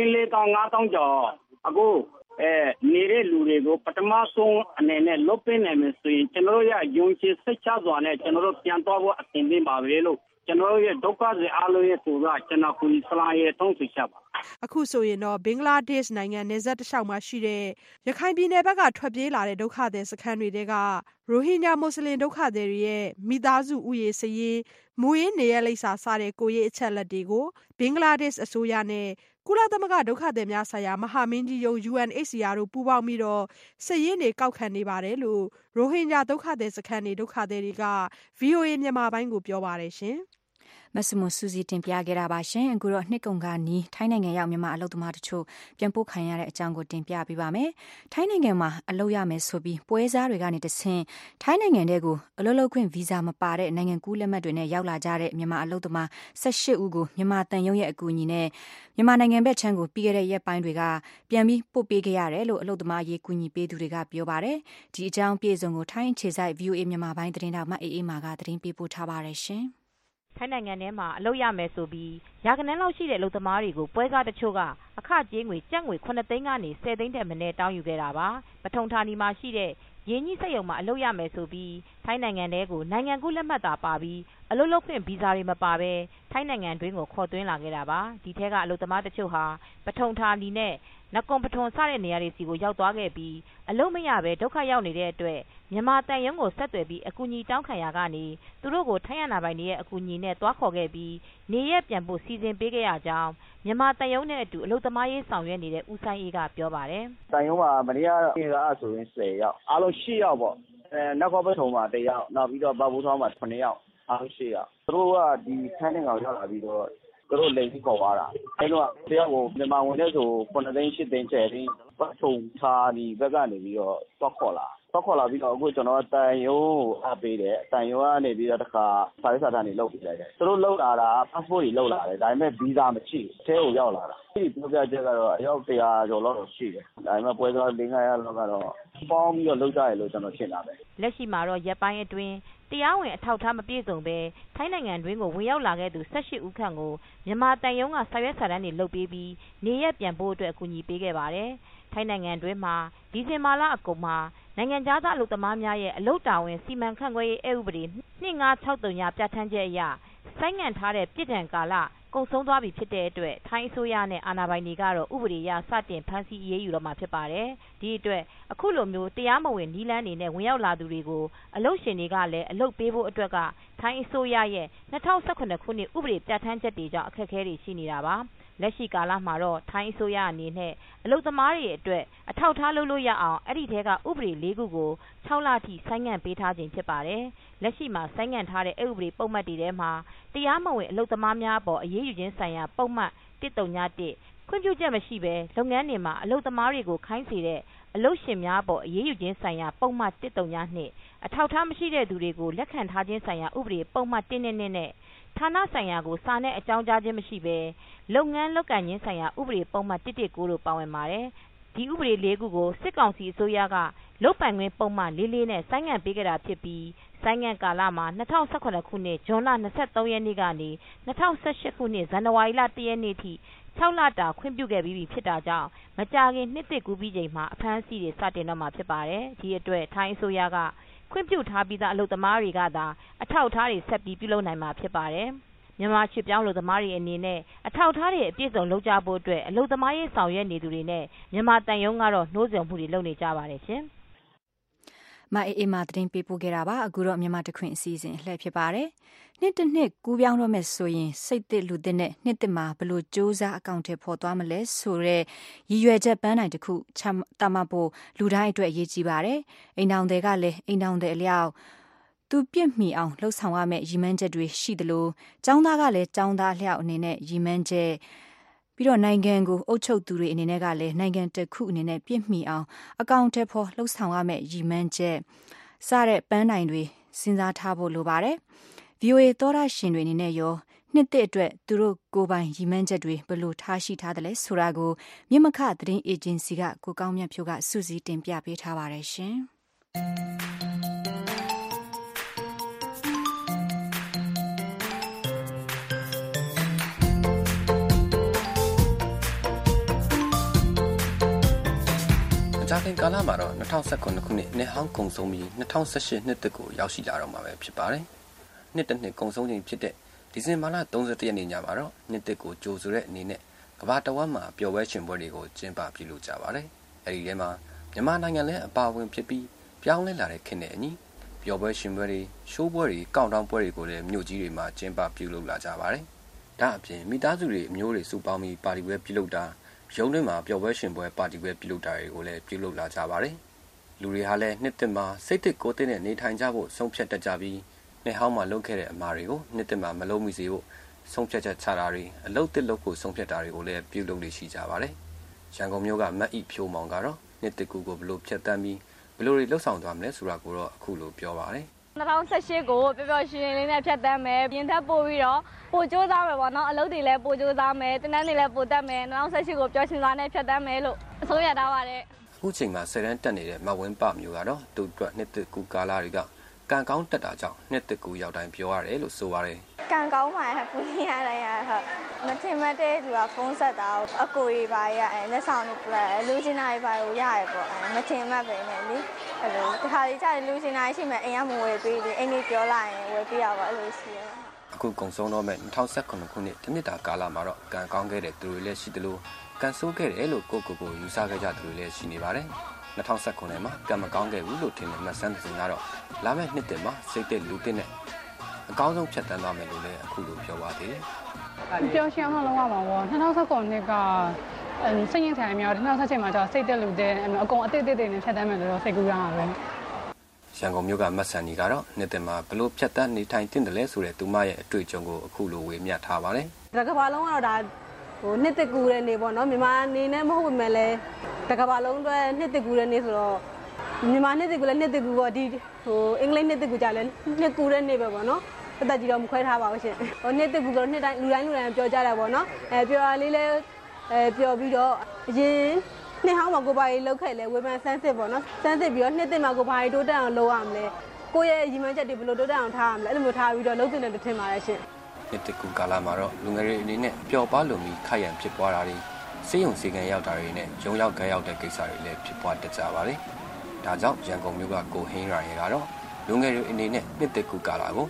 3,500ကျော်အခုနေတဲ့လူတွေကိုပထမဆုံးအနေနဲ့လုတ်ပင်းနိုင်မယ်ဆိုရင်ကျွန်တော်ရယုံကြည်စိတ်ချစွာနဲ့ကျွန်တော်ပြန်သွားဖို့အသင်သင့်ပါပဲလို့ကျွန်တော်ရဲ့ဒုက္ခသည်အားလုံးရဲ့ဆိုတာကျွန်တော်ကိုစလာရဲ့တုံးဆွချပါအခုဆိုရင်တော့ဘင်္ဂလားဒေ့ရှ်နိုင်ငံနယ်စပ်တစ်လျှောက်မှာရှိတဲ့ရခိုင်ပြည်နယ်ဘက်ကထွက်ပြေးလာတဲ့ဒုက္ခသည်စခန်းတွေကရိုဟင်ဂျာမွတ်စလင်ဒုက္ခသည်တွေရဲ့မိသားစုဥယေစရေးမူရင်းနေရလိပ်စာစတဲ့ကိုရေးအချက်လက်တွေကိုဘင်္ဂလားဒေ့ရှ်အစိုးရနဲ့ကုလသမဂ္ဂဒုက္ခသည်များဆိုင်ရာမဟာမင်းကြီးရုံး UNHCR တို့ပူးပေါင်းပြီးတော့စည်ရင်းတွေကောက်ခံနေပါတယ်လို့ရိုဟင်ဂျာဒုက္ခသည်စခန်းတွေဒုက္ခသည်တွေက VOA မြန်မာပိုင်းကိုပြောပါတယ်ရှင်မဆူမဆူစီတင်ပြခဲ့တာပါရှင်အခုတော့နှစ်ကုန်ကနီးထိုင်းနိုင်ငံရောက်မြန်မာအလုပ်သမားတချို့ပြန်ပို့ခံရတဲ့အကြောင်းကိုတင်ပြပေးပါမယ်ထိုင်းနိုင်ငံမှာအလုပ်ရမယ်ဆိုပြီးပွဲစားတွေကနေတဆင့်ထိုင်းနိုင်ငံထဲကိုအလုပ်လုပ်ခွင့်ဗီဇာမပါတဲ့နိုင်ငံကူးလက်မှတ်တွေနဲ့ရောက်လာကြတဲ့မြန်မာအလုပ်သမား18ဦးကိုမြန်မာတန်ယုံရဲ့အကူအညီနဲ့မြန်မာနိုင်ငံဘက်ခြမ်းကိုပြီးခဲ့တဲ့ရက်ပိုင်းတွေကပြန်ပြီးပို့ပေးခဲ့ရတယ်လို့အလုပ်သမားရေးကူညီပေးသူတွေကပြောပါတယ်ဒီအကြောင်းပြေဆုံးကိုထိုင်းခြေဆိုင် VOA မြန်မာပိုင်းသတင်းတောက်မအေးမာကသတင်းပေးပို့ထားပါတယ်ရှင်ထိုင်းနိုင်ငံထဲမှာအလုပ်ရမယ်ဆိုပြီးရာဂဏန်းလောက်ရှိတဲ့အလုပ်သမားတွေကိုပွဲစားတချို့ကအခကြေးငွေကျပ်ငွေ9သိန်းကနေ10သိန်းထက်မနည်းတောင်းယူခဲ့တာပါပထုံဌာနီမှာရှိတဲ့ရင်းကြီးစက်ရုံမှာအလုပ်ရမယ်ဆိုပြီးထိုင်းနိုင်ငံထဲကိုနိုင်ငံကူးလက်မှတ်သာပါပြီးအလုပ်လုပ်ခွင့်ဗီဇာတွေမပါဘဲထိုင်းနိုင်ငံတွင်းကိုခေါ်သွင်းလာခဲ့တာပါဒီထဲကအလုပ်သမားတချို့ဟာပထုံဌာနီနဲ့နကွန်ပထုံစတဲ့နေရာတွေစီကိုရောက်သွားခဲ့ပြီးအလုပ်မရဘဲဒုက္ခရောက်နေတဲ့အတွက်မြန်မာတန်ယုံကိုဆက်သွယ်ပြီးအကူအညီတောင်းခံရကနေသူတို့ကိုထိုင်းရနာပိုင်တွေရဲ့အကူအညီနဲ့တွားခေါ်ခဲ့ပြီးနေရက်ပြန်ဖို့စီစဉ်ပေးခဲ့ရကြောင်းမြန်မာတန်ယုံနဲ့အတူအလုပ်သမားရေးဆောင်ရွက်နေတဲ့ဦးဆိုင်အေးကပြောပါတယ်တန်ယုံမှာမနေ့ကဆိုရင်10ယောက်အားလုံး10ယောက်ပေါ့နကွန်ပထုံမှာ1ယောက်နောက်ပြီးတော့ဘာဘူးထောင်းမှာ9ယောက်အားလုံး10ယောက်သူတို့ကဒီခန်းနေကောင်ရောက်လာပြီးတော့သူတို့လိမ်ပြီးခေါ်သွားတာအဲတော့တယောက်ကိုမြန်မာဝင်တဲ့ဆို9သိန်း10သိန်း10သိန်းပတ်ထုံထားဒီဘက်ကနေပြီးတော့တွက်ခေါ်လာပြီးတော့အခုကျွန်တော်တန်ယုံကိုအပေးတယ်တန်ယုံကနေပြီးတော့တခါစာရေးစာတမ်းတွေလုပ်ပေးလိုက်တယ်သူတို့လုပ်လာတာ passport တွေလုပ်လာတယ်ဒါပေမဲ့ဗီဇာမရှိဘူးအဲကိုရောက်လာတာဒီပြောပြချက်ကတော့အယောက်100ကျော်လောက်ရှိတယ်ဒါပေမဲ့ပွဲစား400လောက်ကတော့ပေါင်းပြီးတော့လုပ်ကြရလို့ကျွန်တော်ရှင်းတာပဲလက်ရှိမှာတော့ရက်ပိုင်းအတွင်းတရားဝင်အထောက်အထားမပြည့်စုံဘဲထိုင်းနိုင်ငံတွင်းကိုဝင်ရောက်လာခဲ့သူ18ဦးခန့်ကိုမြန်မာတန်ယုံကစာရွက်စာတမ်းတွေလုပ်ပေးပြီးနေရက်ပြန်ဖို့အတွက်အကူအညီပေးခဲ့ပါတယ်ထိုင်းနိုင်ငံတွင်းမှာဒီဇင်ဘာလအကုန်မှာနိုင်ငံခြားသားအလုပ်သမားများရဲ့အလုပ်တာဝန်စီမံခန့်ခွဲရေးအဥပဒေ2563ပြဋ္ဌာန်းချက်အရဆိုင်းငံ့ထားတဲ့ပြည်ထံကာလကုကုန်ဆုံးသွားပြီဖြစ်တဲ့အတွက်ထိုင်းအစိုးရနဲ့အာဏာပိုင်တွေကတော့ဥပဒေအရစတင်ဖမ်းဆီးအရေးယူတော့မှာဖြစ်ပါတယ်ဒီအတွက်အခုလိုမျိုးတရားမဝင်နီးလန်းနေနဲ့ဝင်ရောက်လာသူတွေကိုအလုပ်ရှင်တွေကလည်းအလုပ်ပေးဖို့အတွက်ကထိုင်းအစိုးရရဲ့2018ခုနှစ်ဥပဒေပြဋ္ဌာန်းချက်တွေကြောင့်အခက်အခဲတွေရှိနေတာပါလက်ရှိကာလမှာတော့ထိုင်းအစိုးရအနေနဲ့အလုပ်သမားတွေအတွက်အထောက်အထားလုပ်လို့ရအောင်အဲ့ဒီထဲကဥပဒေ၄ခုကို6လထိဆိုင်းငံ့ပေးထားခြင်းဖြစ်ပါတယ်လက်ရှိမှာဆိုင်းငံ့ထားတဲ့ဥပဒေပုံမှန်တွေထဲမှာတရားမဝင်အလုပ်သမားများအပေါ်အရေးယူခြင်းဆိုင်ရာပုံမှန်131ခွင့်ပြုချက်မရှိဘဲလုပ်ငန်းတွေမှာအလုပ်သမားတွေကိုခိုင်းစေတဲ့အလုပ်ရှင်များအပေါ်အရေးယူခြင်းဆိုင်ရာပုံမှန်132အထောက်အထားမရှိတဲ့သူတွေကိုလက်ခံထားခြင်းဆိုင်ရာဥပဒေပုံမှန်122နဲ့ဌာနဆိုင်ရာကိုစာနဲ့အကြောင်းကြားခြင်းမရှိဘဲလုပ်ငန်းလုပ်ကိုင်ခြင်းဆိုင်ရာဥပဒေပုံမှန်119တို့ပါဝင်ပါတယ်ဒီဥပဒေ၄ခုကိုစစ်ကောင်စီအစိုးရကလုပ်ပိုင်ခွင့်ပုံမှန်44နဲ့ဆိုင်းငံ့ပေးခဲ့တာဖြစ်ပြီးဆိုင်းငံ့ကာလမှာ2018ခုနှစ်ဇွန်လ23ရက်နေ့ကနေ2018ခုနှစ်ဇန်နဝါရီလ1ရက်နေ့ထိ6လတာခွင့်ပြုခဲ့ပြီးဖြစ်တာကြောင့်မကြာခင်နှစ်သစ်ကူးပြီးချိန်မှာအဖမ်းအဆီးတွေစတင်တော့မှာဖြစ်ပါတယ်ဒီအတွက်ထိုင်းအစိုးရကခွင့်ပြုထားပြီးသားအလုပ်သမားတွေကသာအထောက်အထားတွေဆက်ပြီးပြုလုပ်နိုင်မှာဖြစ်ပါတယ်မြန်မာချစ်ပြောင်းအလုပ်သမားတွေအနေနဲ့အထောက်အထားတွေအပြည့်စုံလုပ်ကြဖို့အတွက်အလုပ်သမားရေးဆောင်ရွက်နေသူတွေနဲ့မြန်မာတန်ယုံကတော့နှိုးဆော်မှုတွေလုပ်နေကြပါတယ်ရှင်မအေးမာသတင်းပေးပို့ခဲ့တာပါအခုတော့မြန်မာတခွင်အစီအစဉ်လှည့်ဖြစ်ပါတယ်နှစ်တစ်နှစ်ကူးပြောင်းတော့မယ်ဆိုရင်စိတ်သစ်လူသစ်နဲ့နှစ်တစ်မှာဘလို့စ조사အကောင့်ထဲပေါ်သွားမလဲဆိုတော့ရည်ရွယ်ချက်ပန်းနိုင်တစ်ခုတမဖို့လူတိုင်းအတွက်အရေးကြီးပါတယ်အိမ်တော်တွေကလည်းအိမ်တော်တွေအလျောက်သူပြစ်မိအောင်လှုပ်ဆောင်ရမယ့်ရည်မှန်းချက်တွေရှိသလိုចောင်းသားကလည်းចောင်းသားအလျောက်အနေနဲ့ရည်မှန်းချက်ပြီးတော့နိုင်ငံကိုအုပ်ချုပ်သူတွေအနေနဲ့ကလည်းနိုင်ငံတစ်ခုအနေနဲ့ပြစ်မိအောင်အကောင့်ထဲပေါ်လှုပ်ဆောင်ရမယ့်ရည်မှန်းချက်စတဲ့ပန်းနိုင်တွေစဉ်းစားထားဖို့လိုပါတယ်။ VOA သောရရှင်တွေအနေနဲ့ရောနှစ်သက်အတွက်သူတို့ကိုယ်ပိုင်ရည်မှန်းချက်တွေဘယ်လိုထားရှိထားတယ်လဲဆိုတာကိုမြမခသတင်းအေဂျင်စီကကိုကောင်းမြတ်ဖြိုးကစုစည်းတင်ပြပေးထားပါတယ်ရှင်။ကြာခင်ကာလမှာတော့2019ခုနှစ်နှစ်ဟောင်းကုံဆုံးပြီး2018နှစ်သက်ကိုရောက်ရှိလာတော့မှာပဲဖြစ်ပါတယ်။နှစ်တစ်နှစ်ကုံဆုံးချိန်ဖြစ်တဲ့ဒီဇင်ဘာလ31ရက်နေ့ညမှာတော့နှစ်သက်ကိုကြိုဆိုတဲ့အနေနဲ့ကမ္ဘာတဝန်းမှာပျော်ပွဲရှင်ပွဲတွေကိုကျင်းပပြုလုပ်ကြပါတယ်။အဲဒီထဲမှာမြန်မာနိုင်ငံလည်းအပါအဝင်ဖြစ်ပြီးပြောင်းလဲလာတဲ့ခေတ်နဲ့အညီပျော်ပွဲရှင်ပွဲတွေရှိုးပွဲတွေကောက်တောင်းပွဲတွေကိုလည်းမြို့ကြီးတွေမှာကျင်းပပြုလုပ်လာကြပါတယ်။ဒါအပြင်မိသားစုတွေအမျိုးတွေစုပေါင်းပြီးပါတီပွဲပြုလုပ်တာရုံးတွင်းမှာပျော်ပွဲရှင်ပွဲပါတီပွဲပြုလုပ်တာတွေကိုလည်းပြုလုပ်လာကြပါတယ်။လူတွေဟာလည်းနှစ်သက်မှာစိတ်သက်ကိုယ်သက်နဲ့နေထိုင်ကြဖို့ဆုံးဖြတ်တတ်ကြပြီးနှစ်ဟောင်းမှာလုပ်ခဲ့တဲ့အမှားတွေကိုနှစ်သက်မှာမလုပ်မိစေဖို့ဆုံးဖြတ်ချက်ချတာတွေအလုပ်တစ်လုပ်ဖို့ဆုံးဖြတ်တာတွေကိုလည်းပြုလုပ်နေရှိကြပါတယ်။ရန်ကုန်မြို့ကမတ်ဤဖြိုးမောင်ကတော့နှစ်သက်ကူကိုဘလို့ဖြတ်တန်းပြီးဘလို့တွေလှုပ်ဆောင်သွားမလဲဆိုတာကိုတော့အခုလိုပြောပါတယ် 2018ကိုပျော်ပျော်ရွှင်ရွှင်လေးနဲ့ဖြတ်တန်းမယ်ပြင်ထက်ပို့ပြီးတော့ပို့ကြိုးစားမယ်ပေါ့နော်အလုပ်တွေလည်းပို့ကြိုးစားမယ်တင်တန်းတွေလည်းပို့တတ်မယ်2018ကိုပျော်ရွှင်စွာနဲ့ဖြတ်တန်းမယ်လို့အစိုးရထားပါတယ်အခုချိန်မှာ10တန်းတက်နေတဲ့မဝင်းပမျိုးကတော့သူ့အတွက်နှစ်သက်ကူကာလာတွေကကံကောင်းတက်တာကြောင့်နှစ်သက်ကူရောက်တိုင်းပြောရတယ်လို့ဆိုပါတယ်ကံကောင်းပါရဲ့ပူနေရတယ်ဟုတ်မထင်မှတ်တဲ့သူကဖုန်းဆက်တာအကိုကြီးပါရဲ့လက်ဆောင်တွေပြလူချင်းနိုင်ပါကိုရရပေါ့မထင်မှတ်ပဲနဲ့လေအဲ့လိုတခါလေးကြာလူချင်းနိုင်ရှိမှအိမ်ကမဝယ်ပေးဘူးအိမ်ကြီးပြောလိုက်ရင်ဝယ်ပေးရပါအဲ့လိုရှိရအခုကုံဆုံးတော့မဲ့2019ခုနှစ်တနှစ်တာကာလမှာတော့ကံကောင်းခဲ့တဲ့သူတွေလည်းရှိသလိုကံဆိုးခဲ့တယ်လို့ကိုယူဆခဲ့ကြသူတွေလည်းရှိနေပါတယ်2019ခုနှစ်မှာကံမကောင်းခဲ့ဘူးလို့ထင်တဲ့မဆန်းသူကတော့လာမယ့်နှစ်တည်းမှာစိတ်သက်လူတစ်နဲ့အကောင်းဆုံးဖြတ်တန်းသွားမယ်လို့လည်းအခုလိုပြောပါသေးတယ်။ပြောရှင်းအောင်လုပ်ရမှာပေါ့2019နှစ်ကစိတ်ရင်းဆိုင်များ2017မှာကျစိတ်သက်လူတဲ့အကုန်အသစ်တွေနဲ့ဖြတ်တန်းမယ်လို့စိတ်ကူးရတာပဲ။ရန်ကုန်မြို့ကမတ်ဆန်နီကတော့နှစ်တည်းမှာဘလို့ဖြတ်တန်းနေထိုင်တင်တယ်လဲဆိုတဲ့သူမရဲ့အတွေ့အကြုံကိုအခုလိုဝေမျှထားပါတယ်။တစ်ကမ္ဘာလုံးကတော့ဒါနှစ်သက်ကူတဲ့နေပေါ့နော်မြန်မာနေနဲ့မဟုတ်ပေမဲ့လည်းတစ်ကမ္ဘာလုံးအတွက်နှစ်သက်ကူတဲ့နေဆိုတော့မြန်မာနှစ်သက်ကူလည်းနှစ်သက်ကူပေါ့ဒီအင်္ဂလိပ်နှစ်သက်ကူကြလည်းနှစ်ကူတဲ့နေပဲပေါ့နော်ပတ်သက်ကြည့်တော့မခွဲထားပါဘူးရှင်နှစ်သက်ကူဆိုတော့နှစ်တိုင်းလူတိုင်းပြောကြတာပေါ့နော်ပြောရလေးလဲပြောပြီးတော့အရင်နှစ်ဟောင်းမှာကိုပါရီလောက်ခဲ့လဲဝေဖန်ဆန်းစစ်ပေါ့နော်ဆန်းစစ်ပြီးတော့နှစ်သက်မှာကိုပါရီတိုးတက်အောင်လုပ်ရမလဲကိုယ့်ရဲ့ရည်မှန်းချက်တွေဘယ်လိုတိုးတက်အောင်ထားရမလဲအဲ့လိုမျိုးထားပြီးတော့လုပ်တင်တယ်ထင်ပါတယ်ရှင်နှစ်သက်ကူကာလမှာတော့လူငယ်တွေအနေနဲ့ပျော်ပါလုံပြီးခိုက်ရန်ဖြစ်ပွားတာတွေစေယုံစီကံရောက်တာတွေနဲ့ရုံရောက်ခဲရောက်တဲ့ကိစ္စတွေလည်းဖြစ်ပွားတတ်ကြပါတယ်ဒါကြောင့်ရန်ကုန်မြို့ကကိုဟင်းရိုင်ကတော့လူငယ်တွေအနေနဲ့နှစ်သက်ကူကာလကိုဘ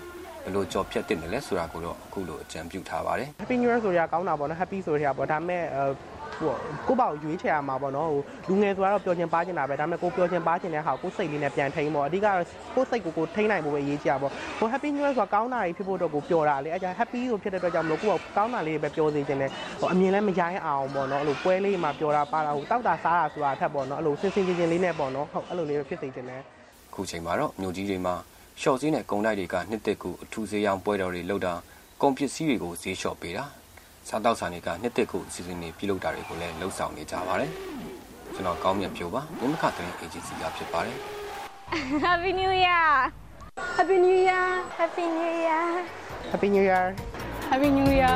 ယ်လိုကြော်ဖြတ်တင်တယ်လဲဆိုတာကိုတော့အခုလိုအကြံပြုထားပါတယ် Happy New Year ဆိုရကောင်းတာပေါ့နော် Happy ဆိုရပေါ့ဒါပေမဲ့ကိုပေါ့ရွေးချယ်ရမှာပေါ့နော်လူငယ်ဆိုတော့ပျော်ချင်ပါချင်တာပဲဒါပေမဲ့ကိုပျော်ချင်ပါချင်တဲ့ဟာကိုစိတ်လေးနဲ့ပြန်ထိန်းပေါ့အဓိကတော့ကိုစိတ်ကိုထိန်းနိုင်ဖို့ပဲအရေးကြီးတာပေါ့ဟို Happy New Year ဆိုတာကောင်းတာတွေဖြစ်ဖို့တော့ကိုပျော်တာလေအဲဒါ Happy ဆိုဖြစ်တဲ့အတွက်ကြောင့်မလို့ကိုကောင်းတာလေးပဲပျော်စေချင်တယ်အမြင်လည်းမရိုင်းအောင်ပေါ့နော်အဲ့လိုပွဲလေးမှာပျော်တာပါတာဟိုတောက်တာစားတာဆိုတာထက်ပေါ့နော်အဲ့လိုစင်ချင်းလေးနဲ့ပေါ့နော်ဟုတ်အဲ့လိုလေးပဲဖြစ်စေချင်တယ်ခုချိန်မှာတော့မြို့ကြီးတွေမှာရှော့စည်းနဲ့ကုန်တိုက်တွေကနှစ်သက်ကူအထူးဈေးရောင်းပွဲတော်တွေလုပ်တာကုန်ပစ္စည်းတွေကိုဈေးလျှော့ပေးတာစားတောက်ဆိုင်တွေကနှစ်သက်ကူအစီအစဉ်တွေပြုလုပ်တာတွေကိုလည်းလှုပ်ဆောင်နေကြပါတယ်ကျွန်တော်ကောင်းမြတ်ပြိုပါမြမခသတင်း agency ကဖြစ်ပါတယ် Happy New Year Happy New Year Happy New Year Happy New Year Happy New Year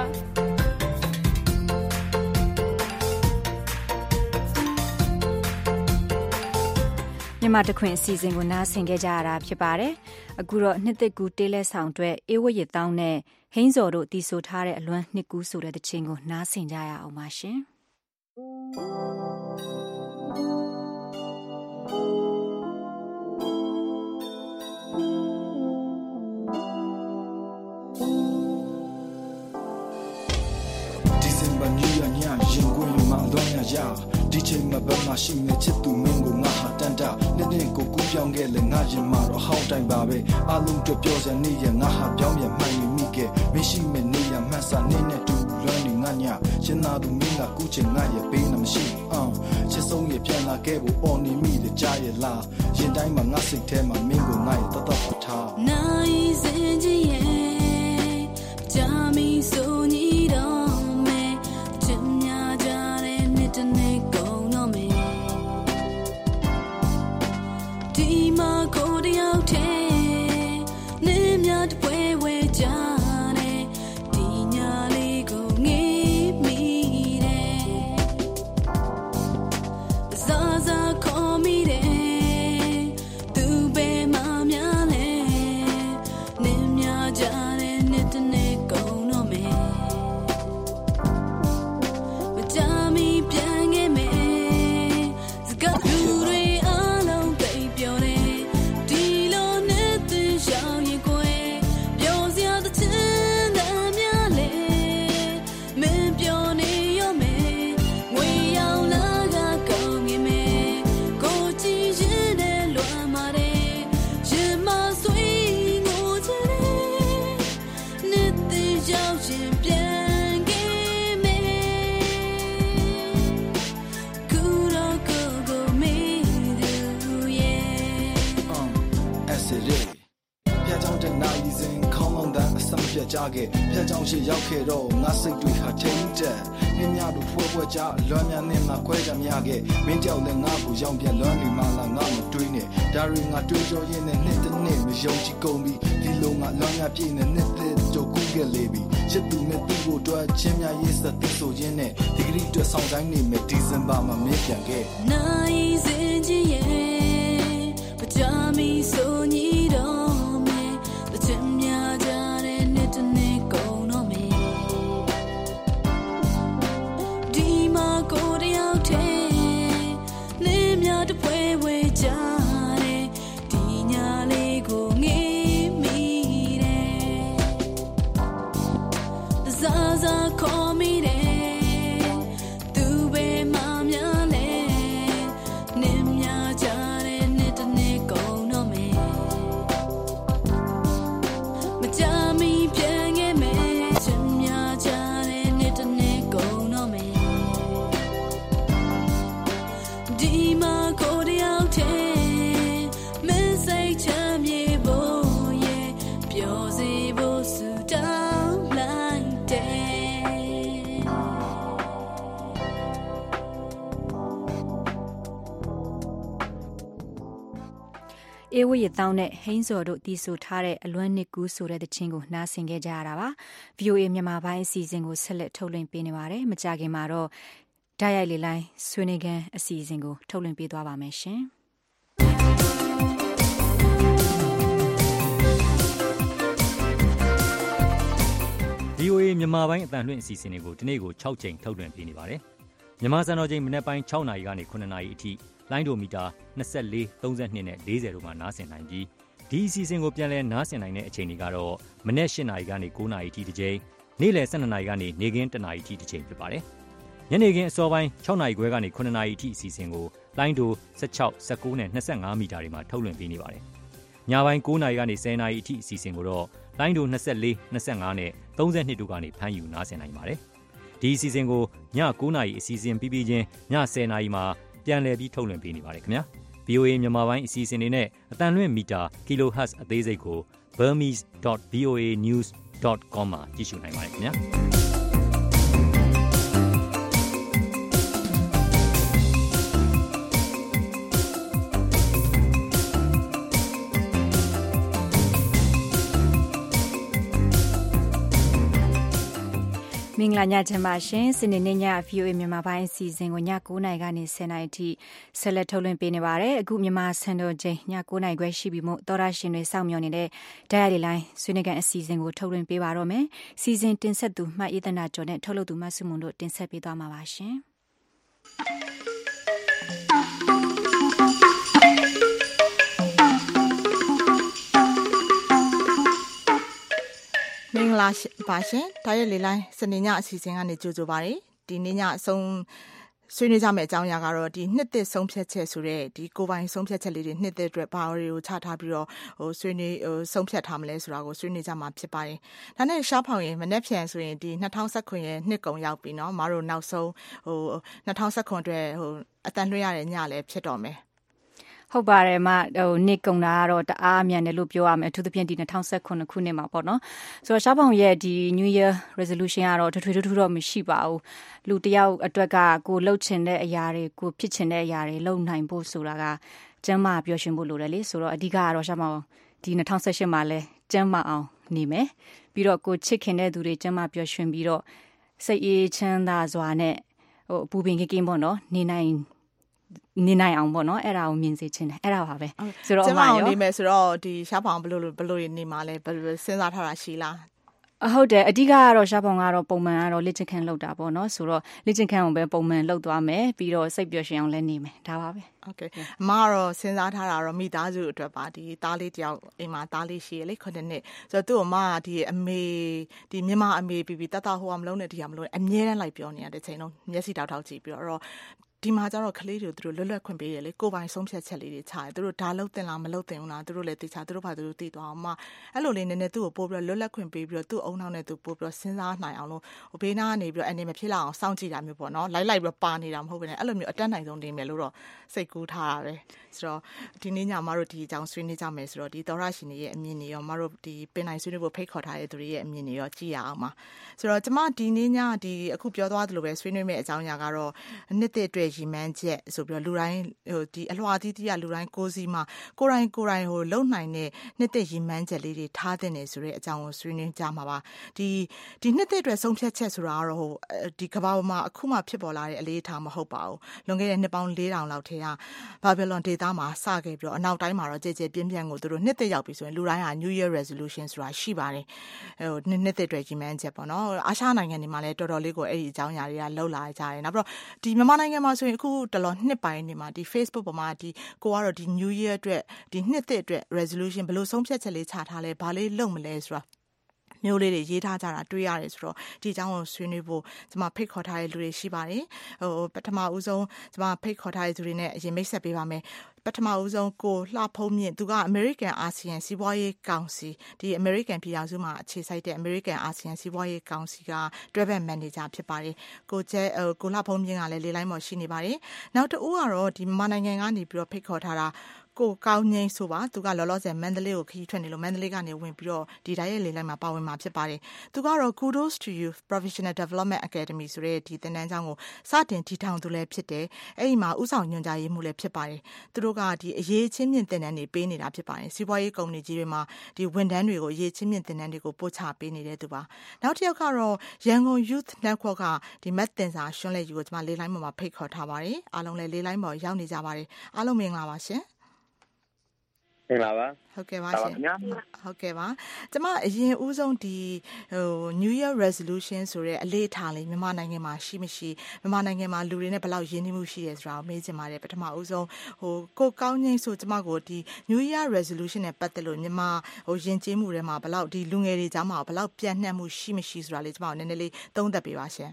မြန်မာတခွင်အစီအစဉ်ကိုနားဆင်ခဲ့ကြရတာဖြစ်ပါတယ်အခုတော့နှစ်သက်ကူတေးလဲဆောင်အတွက်အေးဝတ်ရတောင်းနဲ့ဟိန်းစော်တို့တီးဆိုထားတဲ့အလွမ်းနှစ်ကူးဆိုတဲ့တခြင်းကိုနားဆင်ကြရအောင်ပါရှင်ဒီဇင်ဘာညညရင်ကိုမှန်တော့ရဒီချိန်မှာဘာမှရှိနေချစ်သူမင်းကိုငါဟာတန်တာနေ့ကိုကူးပြောင်းခဲ့လေငါရင်မှာတော့ဟောင်းတိုင်းပါပဲအလုံးတွေပြောစနေရငါဟာပြောင်းရမှန်နေမိခဲ့မရှိမနေရမှတ်စာနေနဲ့တူလွမ်းနေငါညရှင်နာသူမင်းကကူးချင်ငါရဲ့ပေးနေမရှိချစ်ဆုံးရပြန်လာခဲ့ဖို့အော်နေမိတဲ့ကြားရလားရင်တိုင်းမှာငါစိတ်ထဲမှာမင်းကိုငါရဲ့တတ်တတ်ထားနိုင်စင်ကြီးရဲ့ဂျာမီဆိုညီတော့မယ်ချစ်များကြတဲ့နေ့တစ်နေ့ကုန်တော့မယ်ဒီမှာကိုတယောက်တည်းနေမြတ်ပွဲဝဲကြတယ်ဒီညာလေးကိုငေးမိတယ်ဇာဇာခေါ်မိတယ်သူပဲမများလဲနေမြကြတဲ့နေ့တစ်နေ့ကုန်တော့မယ်မကြမီပြန်ခဲ့မယ်စကားလူတွေအားလုံးသိပြောတယ်ဒီလိုနဲ့တင်ရှောင်းရင်ကိုယ်ပြောစရာတချင်တမ်းများလဲမင်းပြောနေရမယ်ဝေရောက်လာကကောင်းငင်မယ်ကိုကြည့်ရင်လည်းလွမ်းမာတယ်ရင်မဆွေးငိုချင်တယ်နှစ်သိရောက်ရင်ပြန်ခဲ့မယ်ကူတော့ကိုမေးသူရဲ့ Acidဖျက်ချောင်းတဲ့နိုင်စဉ်ခေါင်းလုံးတဲ့အစမပြတ်ကြခဲ့ဖျက်ချောင်းရှိရောက်ခဲ့တော့ငါစိတ်တွေဟာထိမ့်တက်မြင်းများတို့ဖွဲ့ကြလွမ်းများနဲ့ငါခွဲကြမြခဲ့မင်းကြောက်တဲ့ငါကိုရောင်းပြလွမ်းနေမှလာငါမတွေးနဲ့ဒါရီငါတွေးကြောရင်းနဲ့နှစ်တစ်နှစ်မယုံကြည်ကုန်ပြီဒီလိုငါလွမ်းများပြည့်နဲ့နှစ်သက်ကြောကူးခဲ့လေပြီချစ်သူနဲ့သူ့ကိုတွားချင်းများရေးစသည်ဆိုရင်းနဲ့ဒီဂရီအတွက်ဆောင်တိုင်းနေမယ်ဒီဇင်ဘာမှာမင်းပြန်ခဲ့နိုင်စင်ကြီးရဲ့ပကြမီဆိုညီတော့မယ်တချင်များကြတဲ့နေ့တစ်နေ့ကုန်တော့မယ်ဒီမှာကိုတယောက်တည်းနေမြတ်ပွဲဝဲကြတယ်ဒီညာလေးကိုငေးမိတယ်ဇာဇာခေါ်မိတယ်သူပဲမများလဲနေမြကြတဲ့နေ့တစ်နေ့ကုန်တော့မယ်မကြမီပြန်ခဲ့မယ်ချစ်များကြတဲ့နေ့တစ်နေ့ကုန်တော့မယ်ဒီမှာကိုတယောက်တည်းမင်းစိတ်ချမ်းမြေဖို့ရဲ့ပျော်စေဖို့ဆူတောင်းလိုက်တယ်အေးဝတ်ရတောင်းနဲ့ဟိန်းစော်တို့တီးဆိုထားတဲ့အလွမ်းနှစ်ကူးဆိုတဲ့တခြင်းကိုနားဆင်ခဲ့ကြရတာပါ VOA မြန်မာပိုင်းအစီအစဉ်ကိုဆက်လက်ထုတ်လွှင့်ပေးနေပါတယ်မကြခင်မှာတော့ဓာတ်ရိုက်လေလိုင်းဆွေးနွေးခန်းအစီအစဉ်ကိုထုတ်လွှင့်ပေးသွားပါမယ်ရှင် VOA မြန်မာပိုင်းအတန်လွှင့်အစီအစဉ်တွေကိုဒီနေ့ကို6ချိန်ထုတ်လွှင့်ပေးနေပါတယ်မြန်မာစံတော်ချိန်မနေ့ပိုင်း6နာရီကနေ9နာရီအထိလိုင်းဒိုမီတာ24 32နဲ့40တို့မှာနားဆင်နိုင်ပြီးဒီအစီအစဉ်ကိုပြန်လည်နားဆင်နိုင်တဲ့အချိန်တွေကတော့မနေ့၈နာရီကနေ9နာရီထိတစ်ချိန်နေ့လယ်12နာရီကနေနေ့ခင်း1နာရီထိတစ်ချိန်ဖြစ်ပါတယ်ညနေခင်းအစောပိုင်း6နာရီခွဲကနေ9နာရီထိအစီအစဉ်ကိုလိုင်းဒို16 19နဲ့25မီတာတွေမှာထုတ်လွှင့်ပေးနေပါတယ်ညပိုင်း9နာရီကနေ10နာရီအထိအစီအစဉ်ကိုတော့လိုင်းဒို24 25နဲ့32တို့ကနေဖမ်းယူနားဆင်နိုင်ပါတယ်ဒီအစီအစဉ်ကိုည9နာရီအစီအစဉ်ပြီးပြီးချင်းည10နာရီမှာပြန်လည်ပြီးထုတ်လွှင့်ပေးနေပါတယ်ခင်ဗျာ VOA မြန်မာပိုင်းအစီအစဉ်တွေနဲ့အတန်လွှင့်မီတာ kilohertz အသေးစိတ်ကို burmese.voanews.com မှာကြည့်ရှုနိုင်ပါတယ်ခင်ဗျာမင်္ဂလာညချမ်းပါရှင်စနေနေ့ည VOA မြန်မာပိုင်းအစီအစဉ်ကိုည9:00နာရီကနေ10:00နာရီထိဆက်လက်ထုတ်လွှင့်ပေးနေပါတယ်အခုမြန်မာစံတော်ချိန်ည9:00နာရီခွဲရှိပြီမို့သောရရှင်တွေစောင့်မျှော်နေတဲ့ဓာတ်ရိုက်လိုင်းဆွေးနွေးခန်းအစီအစဉ်ကိုထုတ်လွှင့်ပေးပါတော့မယ်စီစဉ်တင်ဆက်သူမှတ်ရေးသနာကျော်နဲ့ထုတ်လုပ်သူမဆုမွန်တို့တင်ဆက်ပေးသွားမှာပါရှင်မင်္ဂလာပါရှင်ဒါရဲ့လေလိုင်းစနေညအစီအစဉ်ကနေကြိုဆိုပါရစေဒီနေ့ညအဆုံးဆွေးနွေးကြမယ့်အကြောင်းအရာကတော့ဒီနှစ်သစ်ဆုံးဖြတ်ချက်ဆိုတဲ့ဒီကိုပိုင်ဆုံးဖြတ်ချက်လေးတွေနှစ်သစ်အတွက်ဘာတွေကိုချထားပြီးတော့ဆွေးနွေးဆုံးဖြတ်ထားမလဲဆိုတာကိုဆွေးနွေးကြမှာဖြစ်ပါတယ်ဒါနဲ့ရှားဖောင်ရင်မနေ့ဖြန်ဆိုရင်ဒီ2019ရဲ့နှစ်ကုန်ရောက်ပြီเนาะမတို့နောက်ဆုံး2019အတွက်အတန်လွှဲရတဲ့ညလည်းဖြစ်တော့မယ်ဟုတ်ပါတယ်မနှစ်ကုန်တာကတော့တအားမြန်တယ်လို့ပြောရမယ်အထူးသဖြင့်ဒီ2019ခုနှစ်မှာပေါ့နော်ဆိုတော့ရှားပေါင်ရဲ့ဒီ New Year Resolution ကတော့ထွေထွေထူးတော့မရှိပါဘူးလူတယောက်အတွက်ကကိုလှုပ်ချင်တဲ့အရာတွေကိုဖြစ်ချင်တဲ့အရာတွေလုပ်နိုင်ဖို့ဆိုတာကကျမ်းမာပျော်ရွှင်ဖို့လိုတယ်လေဆိုတော့အဓိကကတော့ရှားပေါင်ဒီ2018မှာလဲကျမ်းမာအောင်နေမယ်ပြီးတော့ကိုချစ်ခင်တဲ့သူတွေကျမ်းမာပျော်ရွှင်ပြီးတော့စိတ်အေးချမ်းသာစွာနဲ့အပူပင်ကင်းပေါ့နော်နေနိုင်အောင်ပေါ့နော်အဲ့ဒါကိုမြင်စေချင်တယ်အဲ့ဒါပါပဲဆိုတော့အမရောနေမယ်ဆိုတော့ဒီရှားဖောင်ဘယ်လိုနေမှာလဲစဉ်းစားထားတာရှိလားဟုတ်တယ်အဓိကကတော့ရှားဖောင်ကတော့ပုံမှန်ကတော့လက်ချခန့်လောက်တာပေါ့နော်ဆိုတော့လက်ချခန့်ကိုပဲပုံမှန်လောက်သွားမယ်ပြီးတော့စိတ်ပျော်ရွှင်အောင်လည်းနေမယ်ဒါပါပဲโอเคအမကတော့စဉ်းစားထားတာတော့မိသားစုအတွက်ပါဒီသားလေးတယောက်အိမ်မှာသားလေးရှိရလေ9နှစ်ဆိုတော့သူ့အမကဒီအမေဒီမြန်မာအမေပြီးတတ်ဟိုကမလုံးနဲ့ဒီကမလုံးအမြဲတမ်းလိုက်ပြောနေရတဲ့ချိန်လုံးမျက်စိတောက်ကြည့်ပြီးတော့ဒီမှာကျတော့ကလေးတွေသူတို့လွတ်လပ်ခွင့်ပေးတယ်လေကိုယ်ပိုင်ဆုံးဖြတ်ချက်လေးတွေချတယ်သူတို့ဒါလုပ်တင်လားမလုပ်တင်ဘူးလားသူတို့လည်းသိချသူတို့ဘာသူတို့သိသွားအောင်အဲ့လိုလေးနည်းနည်းသူ့ကိုပို့ပြီးလွတ်လပ်ခွင့်ပေးပြီးတော့သူ့အုံနောက်နဲ့သူပို့ပြီးစဉ်းစားနိုင်အောင်လို့ဘေးနားကနေပြီးတော့အနေမဖြစ်လောက်အောင်စောင့်ကြည့်တာမျိုးပေါ့နော်လိုက်ပြီးတော့ပါနေတာမဟုတ်ဘဲနဲ့အဲ့လိုမျိုးအတက်နိုင်ဆုံးနေမယ်လို့တော့စိတ်ကူးထားတာပဲဆိုတော့ဒီနေ့ညမတို့ဒီအကြောင်းဆွေးနွေးကြမယ်ဆိုတော့ဒီသောရရှင်တွေရဲ့အမြင်တွေရောမတို့ဒီပင်နိုင်ဆွေးနွေးဖို့ဖိတ်ခေါ်ထားတဲ့သူတွေရဲ့အမြင်တွေရောကြည့်ရအောင်ပါဆိုတော့ကျမဒီနေ့ညဒီအခုပြောသွားသလိုပဲဆွေးနွေးမယ့်အကြောင်းအရာကတော့နှစ်သစ်အတွက်ရည်မှန်းချက်ဆိုပြီးတော့လူတိုင်းဒီအလွှာတီးတီးကလူတိုင်းကိုစီမှာကိုယ်တိုင်လုံနိုင်တဲ့နှစ်သက်ရည်မှန်းချက်လေးတွေထားတဲ့နေဆိုတဲ့အကြောင်းကိုဆွေးနွေးကြမှာပါဒီနှစ်သက်အတွက်ဆုံးဖြတ်ချက်ဆိုတာကတော့ဒီကမ္ဘာပေါ်မှာအခုမှဖြစ်ပေါ်လာတဲ့အလေးထားမဟုတ်ပါဘူးလွန်ခဲ့တဲ့နှစ်ပေါင်း4000လောက်ထဲကဘာဘီလွန်ဒေသမှာစခဲ့ပြီးတော့အနောက်တိုင်းမှာတော့ကြဲကြဲပြင်းပြင်းကိုသူတို့နှစ်သက်ရောက်ပြီဆိုရင်လူတိုင်းဟာ New Year Resolution ဆိုတာရှိပါတယ်နှစ်သက်အတွက်ရည်မှန်းချက်ပေါ့နော်အာရှနိုင်ငံတွေမှာလည်းတော်တော်လေးကိုအဲ့ဒီအကြောင်းအရာတွေကလှုပ်လာကြတယ်နောက်ပြီးတော့ဒီမြန်မာနိုင်ငံမှာဆိုရင်အခုတော်တော်နှစ်ပိုင်းနေမှာဒီ Facebook ပေါ်မှာဒီကိုကတော့ဒီ New Year အတွက်ဒီနှစ်သစ်အတွက် resolution ဘယ်လိုဆုံးဖြတ်ချက်လေးချထားလဲဘာလေးလုပ်မလဲဆိုတာမျိုးလေးတွေရေးထားကြတာတွေ့ရတယ်ဆိုတော့ဒီအကြောင်းကိုဆွေးနွေးဖို့ကျွန်မဖိတ်ခေါ်ထားတဲ့လူတွေရှိပါတယ်ပထမဦးဆုံးကျွန်မဖိတ်ခေါ်ထားတဲ့သူတွေနဲ့အရင်မိတ်ဆက်ပေးပါမယ်ပထမဦးဆုံးကိုလှဖုံးမြင့်သူက American ASEAN စီးပွားရေးကောင်စီဒီ American ပြည်ထောင်စုမှာအခြေစိုက်တဲ့ American ASEAN စီးပွားရေးကောင်စီကတွဲဘက် manager ဖြစ်ပါတယ်ကိုလှဖုံးမြင့်ကလည်းလေးလိုင်းပေါ်ရှိနေပါတယ်နောက်တစ်ဦးကတော့ဒီမြန်မာနိုင်ငံကနေပြီးတော့ဖိတ်ခေါ်ထားတာကိုကောင်းငိမ့်ဆိုပါသူကလောလောဆယ်မန္တလေးကိုခရီးထွက်နေလို့မန္တလေးကနေဝင်ပြီးတော့ဒီတိုင်းရဲ့လေလိုက်မှာပါဝင်မှာဖြစ်ပါတယ်သူကတော့ Kudos to You Professional Development Academy ဆိုတဲ့ဒီသင်တန်းကျောင်းကိုစတင်တည်ထောင်သူလည်းဖြစ်တယ်အဲ့ဒီမှာဥဆောင်ညွှန်ကြားရေးမှူးလည်းဖြစ်ပါတယ်သူတို့ကဒီအရေးချင်းမြင့်သင်တန်းတွေပေးနေတာဖြစ်ပါတယ်စီးပွားရေးကုမ္ပဏီကြီးတွေမှာဒီဝန်ထမ်းတွေကိုအရေးချင်းမြင့်သင်တန်းတွေကိုပို့ချပေးနေတဲ့သူပါနောက်တစ်ယောက်ကတော့ရန်ကုန် Youth Network ကဒီမတ်တင်စာရွှန်းလက်ယူကိုကျွန်မလေးလိုင်းမှာဖိတ်ခေါ်ထားပါတယ်အားလုံးလည်းလေးလိုင်းပေါ်ရောက်နေကြပါတယ်အားလုံးမင်္ဂလာပါရှင်မင်္ဂလာပါဟုတ်ကဲ့ပါရှင်ဟုတ်ကဲ့ပါကျမအရင်ဦးဆုံးဒီNew Year Resolution ဆိုတဲ့အလေးထားလေးမြန်မာနိုင်ငံမှာရှိမရှိမြန်မာနိုင်ငံမှာလူတွေနဲ့ဘယ်လောက်ရင်းနှီးမှုရှိရဲဆိုတာကိုမေးချင်ပါတယ်ပထမဦးဆုံးကိုကောင်းငိမ့်ဆိုကျမကိုဒီ New Year Resolution နဲ့ပတ်သက်လို့မြန်မာယဉ်ကျေးမှုတွေမှာဘယ်လောက်ဒီလူငယ်တွေကြားမှာဘယ်လောက်ပြန့်နှံ့မှုရှိမရှိဆိုတာလေးကျမကိုနည်းနည်းလေးသုံးသပ်ပေးပါရှင်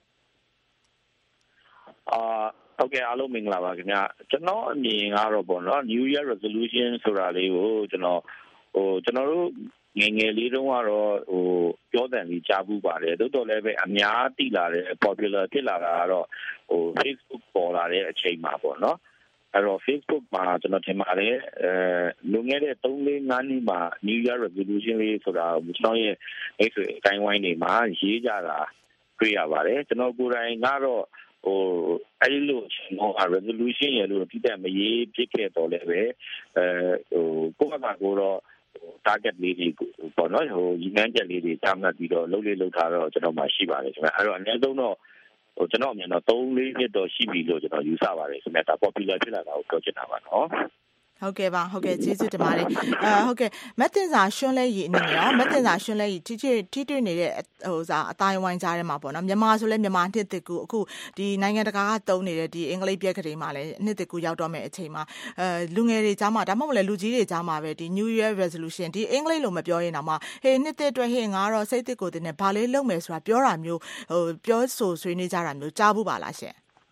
ဟုတ်ကဲ့အားလုံးမင်္ဂလာပါခင်ဗျာကျွန်တော်အမြင်ကတော့ပေါ့နော် New Year Resolution ဆိုတာလေးကိုကျွန်တော်တို့ငယ်ငယ်လေးတုန်းကတော့ပြောတယ်လေးကြားဘူးပါတယ်တိုးတော်လည်းပဲအများသိလာတဲ့ popular ဖြစ်လာတာကတော့Facebook ပေါ်လာတဲ့အချိန်မှာပေါ့နော်အဲ့တော့ Facebook မှာကျွန်တော်ထင်ပါတယ်လူငယ်တဲ့3-4 နှစ်မှာ New Year Resolution လေးဆိုတာကျွန်တော်ရဲ့အဲ့ဆိုအတိုင်းဝိုင်းတွေမှာရေးကြတာတွေ့ရပါတယ်ကျွန်တော်ကိုယ်တိုင်ကတော့အဲ့လိုresolution ရလို့တိတက်မရေးဖြစ်ခဲ့တော့လည်းပဲကိုယ့်ဘာကိုတော့ target လေးတွေပေါ့နော်ညီမချက်လေးတွေတာမှတ်ပြီးတော့လုပ်လေးလုပ်ထားတော့ကျွန်တော်မှရှိပါတယ်ခင်ဗျအဲ့တော့အနည်းဆုံးတော့ကျွန်တော်အမြင်တော့3-4 နှစ်တော့ရှိပြီလို့ကျွန်တော်ယူဆပါတယ်ခင်ဗျဒါ popular ဖြစ်လာတာကိုပြောချင်တာပါနော်ဟုတ်ကဲ့ပါဟုတ်ကဲ့ကျေးဇူးတင်ပါတယ်ဟုတ်ကဲ့မက်တင်စာရှွန်းလဲရီအနေနဲ့ရောမက်တင်စာရှွန်းလဲရီထိတွေ့နေတဲ့အတိုင်းဝိုင်းကြားထဲမှာပေါ့နော်မြန်မာဆိုလဲမြန်မာနှစ်တစ်ကူအခုဒီနိုင်ငံတကာကတုံးနေတဲ့ဒီအင်္ဂလိပ်ပြက်ကလေးမှာလဲနှစ်တစ်ကူရောက်တော့မယ့်အချိန်မှာလူငယ်တွေကြားမှာဒါမှမဟုတ်လဲလူကြီးတွေကြားမှာပဲဒီ New Year Resolution ဒီအင်္ဂလိပ်လိုမပြောရင်တော့မှဟေးနှစ်တစ်အတွက်ဟေးငါတော့စိတ်တစ်ကိုတင်နေဘာလေးလုပ်မယ်ဆိုတာပြောတာမျိုးပြောဆိုဆွေးနွေးကြတာမျိုးကြားဘူးပါလားရှင်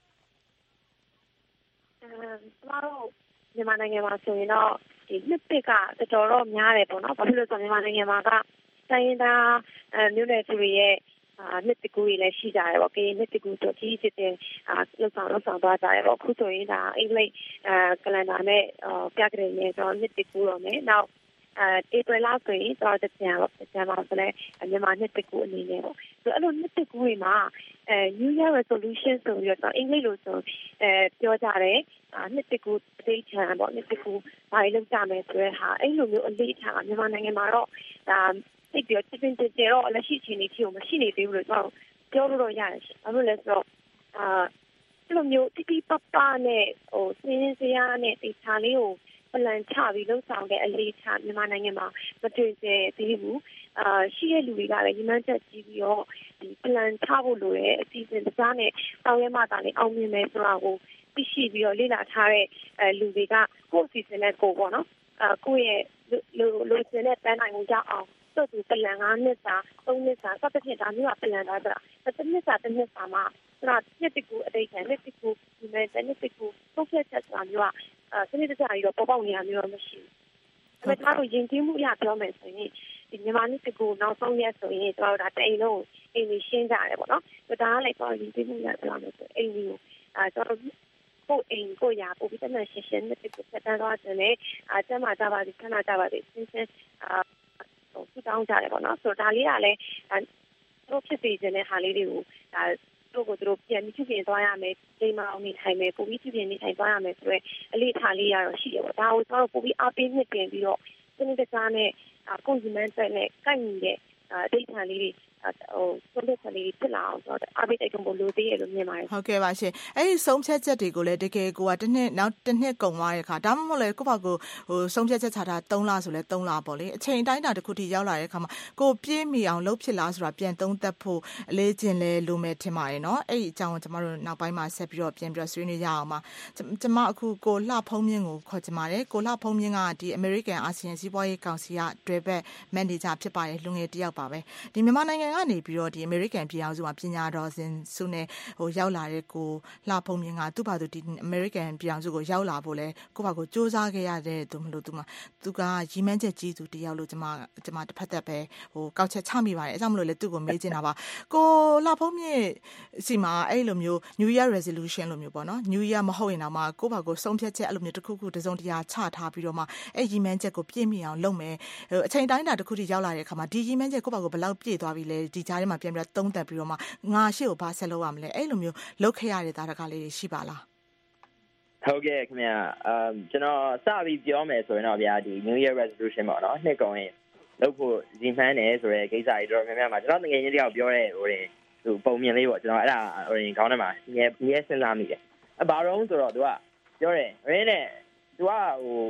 ကျမတို့မြန်မာနိုင်ငံမှာဆိုရင်တော့ဒီနှစ်ပစ်ကတော်တော်များတယ်ပေါ့နော်ဘာဖြစ်လို့ဆိုမြန်မာနိုင်ငံမှာကတိုင်းရင်းသားမျိုးနွယ်စုတွေရဲ့နှစ်တကူတွေလည်းရှိကြတယ်ပေါ့ကရင်နှစ်တကူတို့ကြီးစစ်တဲ့လှုပ်ဆောင်သွားကြတယ်ပေါ့ခုဆိုရင်ဒါအင်္ဂလိပ်ကလန်ဒါနဲ့ပြကြတယ်နဲ့တော့နှစ်တကူတော့မယ်နောက်April လဆိုရင်တော့တကြံမှာဆိုလဲမြန်မာနှစ်တကူအနေနဲ့ပေါ့ဆိုအဲ့လိုနှစ်တကူတွေမှာNew Year Resolution ဆိုပြီးတော့အင်္ဂလိပ်လိုဆိုပြောကြတယ်နှစ်တကူအသေးချမ်းပေါ့နှစ်တကူဘာလို့ကြမယ်ဆိုတဲ့ဟာအဲ့လိုမျိုးအလေးထားမြန်မာနိုင်ငံမှာတော့ဒါသိပြီးတော့တင်တော့လက်ရှိချင်းနေဖြစ်အောင်မရှိနေသေးဘူးလို့တော့ပြောလို့ရတယ်ဘာလို့လဲဆိုတော့အဲ့လိုမျိုးတိပပနဲ့စင်းစရာနဲ့ဒီချာလေးကိုပလန်ချပြီးလှုပ်ဆောင်တဲ့အလေးထားမြန်မာနိုင်ငံမှာမတွေ့သေးဘူးရှိတဲ့လူတွေကလည်းညီမချက်ကြည့်ပြီးတော့ဒီပလန်ချဖို့လိုရဲ့အစီအစဉ်တကြားနဲ့တောင်းရမှသာလေအောင်မြင်မယ်ဆိုတာကိုသိရှိပြီးတော့လေ့လာထားတဲ့လူတွေကကိုယ့်အစီအစဉ်နဲ့ကိုပေါ့နော်ကိုယ့်ရဲ့လိုချင်တဲ့ပန်းနိုင်ကိုရအောင်တို့ဒီပလန်9နှစ်စာ3နှစ်စာစသဖြင့်ဒါမျိုးကပလန်တာဆိုတာတစ်နှစ်စာမှာဆိုတာနှစ်တကူအတိတ်ကနှစ်တကူဒီမဲ့နှစ်တကူထုတ်ချက်ချက်ဆိုတာမျိုးကစနစ်တကျပြီးတော့ပေါ်ပေါက်နေတာမျိုးတော့မရှိဘူးဒါပေမဲ့တို့ယဉ်ကျေးမှုရပြောမယ်ဆိုရင်ဒီမြန်မာနှစ်တကူနောက်ဆုံးရက်ဆိုရင်တို့ဒါတိန်လုံးအိမ်ကြီးရှင်းကြတယ်ပေါ့နော်ဒါကလည်းတော့ယဉ်ကျေးမှုရပြောမယ်ဆိုအိမ်ကြီးကိုကိုအိမ်ကိုရပို့ပြီးတမန်ရှင်းနှစ်တကူစတန်တော့တယ်လေကျမကြပါသည်ခဏကြပါသည်ရှင်းထူတောင်းကြတယ်ပေါ့နော်ဆိုတော့ဒါလေးကလည်းတို့ဖြစ်စေခြင်းတဲ့ဟာလေးတွေကိုဒါတို့ပြန်ပြီးပြင်သွားရမယ်ဒီမှာအောင်နေထိုင်မယ်ပိုပြီးပြင်နေထိုင်သွားရမယ်ဆိုတော့အလေးထားလေးရတော့ရှိတယ်ပေါ့ဒါကိုကျွန်တော်ပိုပြီးအားပေးနှစ်ပြင်ပြီးတော့စနစ်တကျနဲ့ကိုယ်စီမံချက်နဲ့ကိုက်ညီတဲ့ဒိတ်ထားလေးတွေဆုံးဖြတ်ချက်လေးဖြစ်လာအောင်ဆိုတော့အားပေးတိုက်တွန်းဖို့လိုသေးတယ်လို့မြင်ပါတယ်ဟုတ်ကဲ့ပါရှင်အဲ့ဒီဆုံးဖြတ်ချက်တွေကိုလည်းတကယ်ကိုကတစ်နှစ်ကုန်သွားတဲ့အခါဒါမှမဟုတ်လေကိုယ့်ဘာကိုဆုံးဖြတ်ချက်ချတာ3လဆိုလဲ3လပေါ့လေအချိန်တိုင်းတာတစ်ခုထိရောက်လာတဲ့အခါမှာကိုပြည့်မီအောင်လုပ်ဖြစ်လားဆိုတာပြန်သုံးသပ်ဖို့အလေးကျင့်လဲလိုမယ်ထင်ပါတယ်နော်အဲ့ဒီအကြောင်းကိုကျမတို့နောက်ပိုင်းမှာဆက်ပြီးတော့ပြန်ပြီးဆွေးနွေးကြအောင်ပါကျမအခုကိုလှဖုံးမြင့်ကိုခေါ်ချင်ပါတယ်ကိုလှဖုံးမြင့်ကဒီ American ASEAN စီးပွားရေးကောင်စီကတွဲဘက်မန်နေဂျာဖြစ်ပါတယ်လူငယ်တစ်ယောက်ပါပဲဒီမြန်မာနိုင်ငံကနေပြီးတော့ဒီ American ပြည်အောင်စုမှာပညာတော်ဆင်စုနဲ့ရောက်လာတဲ့ကိုလှဖုံးမြင့်ကသူ့ဘာသူဒီ American ပြည်အောင်စုကိုရောက်လာဖို့လဲကိုယ့်ဘာကိုစူးစမ်းခဲ့ရတဲ့သူမလို့သူကရီမန်းချက်ကြီးသူတယောက်လို့ကျမတစ်ဖက်သက်ပဲကောက်ချက်ချမိပါတယ်အဲကြောင့်မလို့လဲသူ့ကိုမေးချင်တာပါကိုလှဖုံးမြင့်စီမှာအဲ့လိုမျိုး New Year Resolution လိုမျိုးပေါ့နော် New Year မဟုတ်ရင်တော့မှကိုယ့်ဘာကိုဆုံးဖြတ်ချက်အဲ့လိုမျိုးတစ်ခုခုတစုံတရာချထားပြီးတော့မှအဲ့ရီမန်းချက်ကိုပြည့်မီအောင်လုပ်မယ်အချိန်တိုင်းတာတစ်ခုထိရောက်လာတဲ့အခါမှာဒီရီမန်းချက်ကိုယ့်ဘာကိုဘယ်လောက်ပြည့်သွားပြီလဲဒီကြားထဲမှာပြန်ပြီးသုံးသပ်ပြီးတော့မှငါရှေ့ကိုဘာဆက်လုပ်ရမလဲအဲ့လိုမျိုးလုပ်ခဲ့ရတဲ့သားတကားလေးတွေရှိပါလားဟုတ်ကဲ့ခင်ဗျာကျွန်တော်စပြီးပြောမယ်ဆိုရင်တော့ဗျာဒီ New Year Resolution ပေါ့နော်နှစ်ကုန်ရင်လုပ်ဖို့ဒီမှန်းတယ်ဆိုတဲ့ကိစ္စကြီးတော်တော်များများမှာကျွန်တော်ငယ်ချင်းတယောက်ပြောတဲ့ပုံမြင်လေးပေါ့ကျွန်တော်အဲ့ဒါခေါင်းထဲမှာငယ်စဉ်းစားမိတယ်ဘာတော့ဆိုတော့သူကပြောတယ်ရင်းနဲ့သူက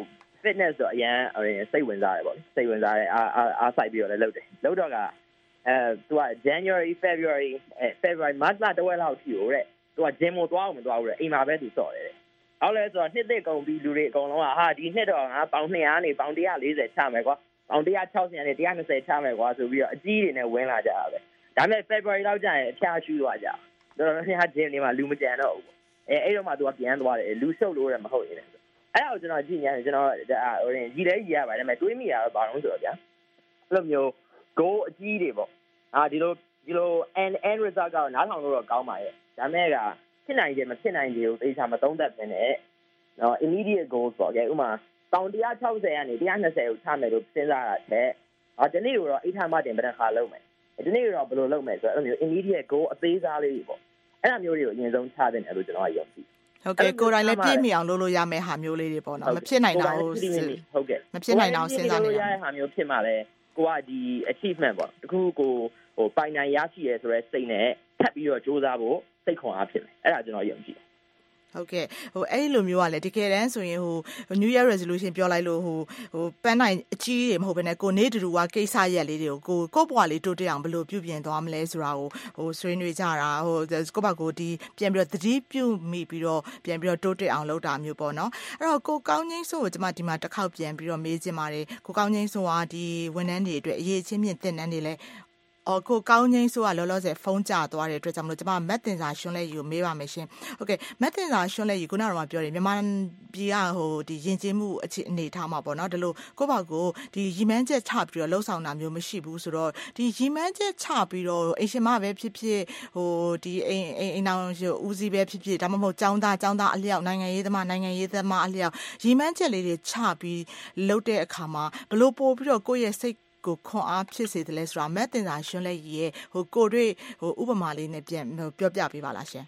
fitness ဆိုအရင်စိတ်ဝင်စားတယ်ပေါ့စိတ်ဝင်စားတယ်အားစိုက်ပြီးတော့လည်းလုပ်တယ်လုပ်တော့ကသူက January February March လတဝက်လောက်ရှိဦးတဲ့သူက gym ကိုသွားအောင်မသွားဘူးတဲ့အိမ်မှာပဲသူစော့တယ်တဲ့ဟုတ်လဲဆိုတော့နှစ်သက်ကုန်ပြီးလူတွေအကုန်လုံးကဟာဒီနှစ်တော့ငါပေါင်200ကနေပေါင်140ချမယ်ကွာပေါင်160ကနေ120ချမယ်ကွာဆိုပြီးတော့အကြီးတွေနဲ့ဝင်လာကြတာပဲဒါပေမဲ့ February လောက်ကျရင်အဖျားရှူသွားကြတော်တော်များ gym တွေမှာလူမကြံတော့ဘူးအဲ့တော့မှသူကပြန်သွားတယ်လူရှုပ်လို့လည်းမဟုတ်ရင်အဲ့ဒါကိုကျွန်တော်ကြည့်နေတယ်ကျွန်တော်ကြီးလဲကြီးရပါတယ်ဒါပေမဲ့တွေးမိတာတော့ဘာလို့ဆိုတော့ဗျာအဲ့လိုမျိုး goal အကြီးတွေပေါ့ဒီလို end result ကနားထောင်လို့တော့ကောင်းပါရဲ့ဒါပေမဲ့ကဖြစ်နိုင်တယ်မဖြစ်နိုင်တယ်ကိုသိချာမသုံးသပ်နေနဲ့နော် immediate goals ပေါ့ကဲဥမာပေါင်160ကနေ120ကိုချမယ်လို့စဉ်းစားတာတဲ့ဒီနေ့တော့အိတ်ထမတင်ပဒခါလုံးမယ်ဒီနေ့တော့ဘယ်လိုလုပ်မယ်ဆိုတော့အဲ့လိုမျိုး immediate goal အသေးစားလေးပေါ့အဲ့ဒါမျိုးတွေကိုအရင်ဆုံးချတင်တယ်လို့ကျွန်တော်ကယုံကြည်ဟုတ်ကဲ့ကိုယ်တိုင်လည်းပြည့်မီအောင်လုပ်လို့ရမယ်ဟာမျိုးလေးတွေပေါ့နော်မဖြစ်နိုင်တာကိုဟုတ်ကဲ့မဖြစ်နိုင်တာကိုစဉ်းစားနေရတဲ့ဟာမျိုးဖြစ်မှာလဲကိုကဒီ achievement ပေါ့တခုကိုပိုင်နိုင်ရရှိရဲဆိုတဲ့စိတ်နဲ့ထပ်ပြီးတော့စူးစမ်းဖို့စိတ်ခွန်အားဖြစ်မယ်အဲ့ဒါကျွန်တော်ယုံကြည်ဟုတ်ကဲ့အဲ့လိုမျိုးကလည်းတကယ်တမ်းဆိုရင်New Year resolution ပြောလိုက်လို့ပန်းနိုင်အကြီးတွေမဟုတ်ဘဲနဲ့ကိုနေတူကကိစ္စရက်လေးတွေကိုကိုဘွားလေးတိုးတက်အောင်ဘယ်လိုပြုပြင်သွားမလဲဆိုတာကိုဆွေးနွေးကြတာကိုဘကိုဒီပြန်ပြီးတော့သတိပြုမိပြီးတော့ပြန်ပြီးတော့တိုးတက်အောင်လုပ်တာမျိုးပေါ့နော်အဲ့တော့ကိုကောင်းချင်းစိုးကိုကျွန်မဒီမှာတစ်ခေါက်ပြန်ပြီးတော့မေးချင်ပါတယ်ကိုကောင်းချင်းစိုးကဒီဝန်ထမ်းတွေအတွက်အရေးချင်းမြင့်တင်တန်းတွေလဲကိုကောင်းချင်းဆိုကလောလောဆယ်ဖုန်းကျသွားတဲ့အတွက်ကြောင့်မလို့ကျွန်မမက်တင်စာရှွန်းလဲယူမေးပါမယ်ရှင်။ဟုတ်ကဲ့မက်တင်စာရှွန်းလဲယူခုနကတော့ပြောတယ်မြန်မာပြည်ကဒီယဉ်ကျေးမှုအနေထားမှာပေါ့နော်ဒီလိုကိုယ့်ဘာကိုဒီရီမန်းချက်ချပြီးတော့လှုပ်ဆောင်တာမျိုးမရှိဘူးဆိုတော့ဒီရီမန်းချက်ချပြီးတော့အိမ်ရှင်မပဲဖြစ်ဖြစ်ဒီအိမ်အောင်ဦးစီးပဲဖြစ်ဖြစ်ဒါမှမဟုတ်ចောင်းသားအလျောက်နိုင်ငံရေးသမားအလျောက်ရီမန်းချက်လေးတွေချပြီးလှုပ်တဲ့အခါမှာဘလို့ပို့ပြီးတော့ကိုယ့်ရဲ့စိတ်ကိုခွန်အားဖြစ်စေတယ်လဲဆိုတာမက်တင်စာရှင်းလဲရဲ့ကိုတွေ့ဥပမာလေးနဲ့ပြန်ပြောပြပေးပါလားရှင်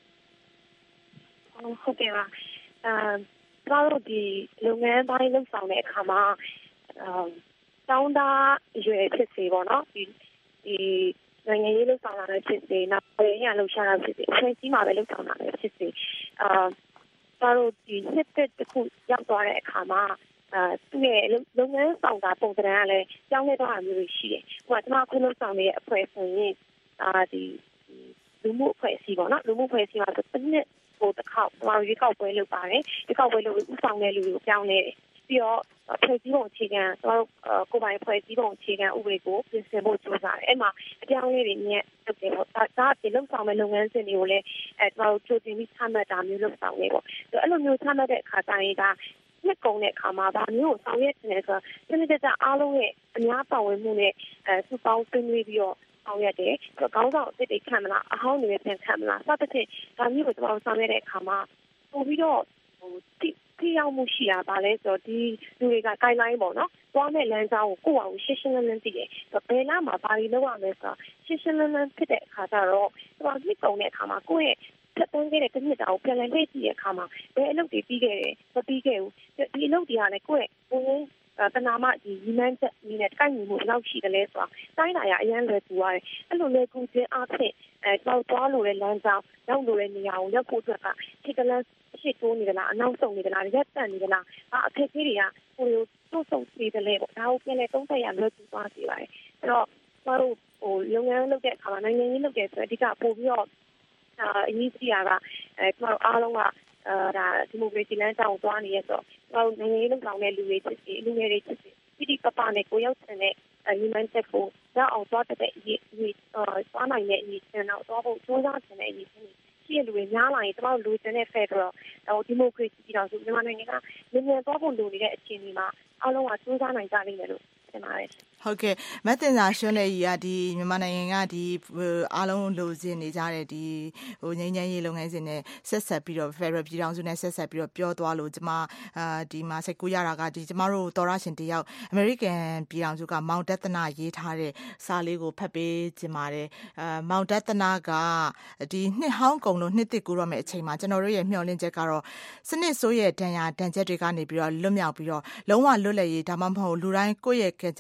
ဟုတ်ကဲ့ပါကျွန်တော်ဒီလုပ်ငန်းပိုင်းလုပ်ဆောင်တဲ့အခါမှာတောင်းတရွယ်ဖြစ်စေပေါ့နော်ဒီနိုင်ငံရေးလုပ်ဆောင်တာလည်းဖြစ်စေနောက်ပြည်ရလှုပ်ရှားတာဖြစ်စေအဖွဲ့အစည်းမှာပဲလုပ်ဆောင်တာလည်းဖြစ်စေကျွန်တော်ဒီနှစ်သက်တစ်ခုရောက်သွားတဲ့အခါမှာသူ့ရဲ့လုပ်ငန်းဆောင်တာပုံစံကလည်းကြောင်းလဲသွားတာမျိုးရှိတယ်။ဟိုကကျွန်တော်ခုလုပ်ဆောင်နေတဲ့အဖွဲ့ဆိုရင်ဒီလူမှုအဖွဲ့အစည်းပေါ့နော်လူမှုအဖွဲ့အစည်းမှာတစ်နှစ်တစ်ခေါက်ကျွန်တော်ရွေးကောက်ပွဲလုပ်ပါတယ်။ဒီကောက်ပွဲလုပ်ဥဆောင်တဲ့လူတွေကိုပြောင်းလဲတယ်။ပြီးတော့ဖွဲ့စည်းပုံအခြေခံကျွန်တော်ကိုယ်ပိုင်ဖွဲ့စည်းပုံအခြေခံဥပဒေကိုပြင်ဆင်ဖို့ကြိုးစားတယ်။အဲ့မှာအပြောင်းလဲတွေနဲ့လုပ်တယ်ပေါ့။ဒါကလုပ်ဆောင်မဲ့လုပ်ငန်းစဉ်တွေကိုလည်းကျွန်တော်ကြိုတင်ပြီးချမှတ်တာမျိုးလုပ်ဆောင်နေပေါ့။အဲ့လိုမျိုးချမှတ်တဲ့အခါကျရင်ဒါနှစ်ကုန်တဲ့အခါမှာဗာမျိုးကိုဆောင်ရွက်နေတယ်ဆိုတော့ဒီနေ့ကျအားလုံးရဲ့အများပါဝင်မှုနဲ့စုပေါင်းဆွေးနွေးပြီးတော့ဆောင်ရွက်တယ်။ခေါင်းဆောင်အစ်တွေခံမလားအဟောင်းတွေပြန်ခံမလားစသဖြင့်ဒါမျိုးကိုကျွန်တော်ဆောင်ရွက်တဲ့အခါမှာပို့ပြီးတော့ထိရောက်မှုရှိတာဗာလဲဆိုတော့ဒီလူတွေက guideline ပေါ့နော်။သွားမဲ့လမ်းကြောင်းကိုကိုယ့်အောင်ရှင်းရှင်းလင်းလင်းသိတယ်။ဘယ်လားမှာဘာတွေလုပ်ရမလဲဆိုတော့ရှင်းရှင်းလင်းလင်းဖြစ်တဲ့အခါကျတော့ကျွန်တော်နှစ်ကုန်တဲ့အခါမှာကိုယ့်ရဲ့သက်တမ်းခဲ့တဲ့တစ်နှစ်တာကိုပြန်လည်လေ့ကြည့်တဲ့အခါမှာဘယ်အလုပ်တွေပြီးခဲ့တယ်မပြီးခဲ့ဘူးဒီအလုပ်တွေကလည်းကိုယ့်ရဲ့တနာမဒီရီမန်းချက်ဒီနဲ့ကိုက်ညီမှုဘယ်လောက်ရှိတယ်လဲဆိုတာတိုင်းတာရအရင်လွယ်ကူရတယ်အဲ့လိုလွယ်ကူခြင်းအဖြစ်ကျွန်တော်သွားလို့တဲ့လမ်းကြောင်းရောက်လို့တဲ့နေရာကိုရောက်ဖို့အတွက်ကထိကလန်းရှိတိုးနေသလားအနောက်ဆုံးနေသလားရက်တန်နေသလားအခက်အခဲတွေကကိုယ်တို့စုံနေတယ်လေပေါ့ဒါကိုပြန်လဲသုံးသပ်ရလွယ်ကူသွားစေပါတယ်အဲ့တော့ကျွန်တော်တို့လုပ်ငန်းလုပ်တဲ့အခါမှာနိုင်ငံရေးလုပ်တဲ့ဆိုအဓိကပို့ပြီးတော့အရေးကြီးတာကကျွန်တော်အားလုံးကဒါဒီမိုကရေစီလမ်းကြောင်းကိုသွားနေရဆိုတော့နိုင်ငံရေးလုပ်ဆောင်တဲ့လူတွေဖြစ်စီလူငယ်တွေဖြစ်စီဒီပပနဲ့ကိုရောက်တဲ့ညီမချက်ကိုရောက်အောင်သွားတဲ့အရေးသွားနိုင်တဲ့အရေးကျွန်တော်သွားဖို့စူးစမ်းတဲ့အရေးရှိရလူတွေများလာရင်ကျွန်တော်လူကျင်တဲ့ Federal ဒီမိုကရေစီပြည်တော်စုမြန်မာနိုင်ငံကမြန်သွားဖို့လိုနေတဲ့အခြေအနေမှာအားလုံးကစူးစမ်းနိုင်ကြလိမ့်မယ်လို့ထင်ပါတယ်ဟုတ်ကဲ့မက်တင်စာရှင်းလေကြီးကဒီမြန်မာနိုင်ငံကဒီအားလုံးလိုချင်နေကြတဲ့ဒီငြိမ်းချမ်းရေးလုပ်ငန်းစဉ်နဲ့ဆက်ဆက်ပြီးတော့ Federal ပြည်ထောင်စုနဲ့ဆက်ဆက်ပြီးတော့ပြောသွားလို့ကျမဒီမှာစိတ်ကူးရတာကဒီကျမတို့သောရရှင်တယောက် American ပြည်ထောင်စုကမောင်ဒသနာရေးထားတဲ့စာလေးကိုဖတ်ပေးခြင်းပါတယ်မောင်ဒသနာကဒီနှစ်ဟောင်းကုန်လို့နှစ်တစ်ကူတော့မယ့်အချိန်မှာကျွန်တော်တို့ရဲ့မျှော်လင့်ချက်ကတော့စနစ်ဆိုးရဲ့ဒဏ်ချက်တွေကနေပြီးတော့လွတ်မြောက်ပြီးတော့လုံးဝလွတ်လပ်ရေးဒါမှမဟုတ်လူတိုင်းကိုယ့်ရဲ့ကံကြမ္မာကို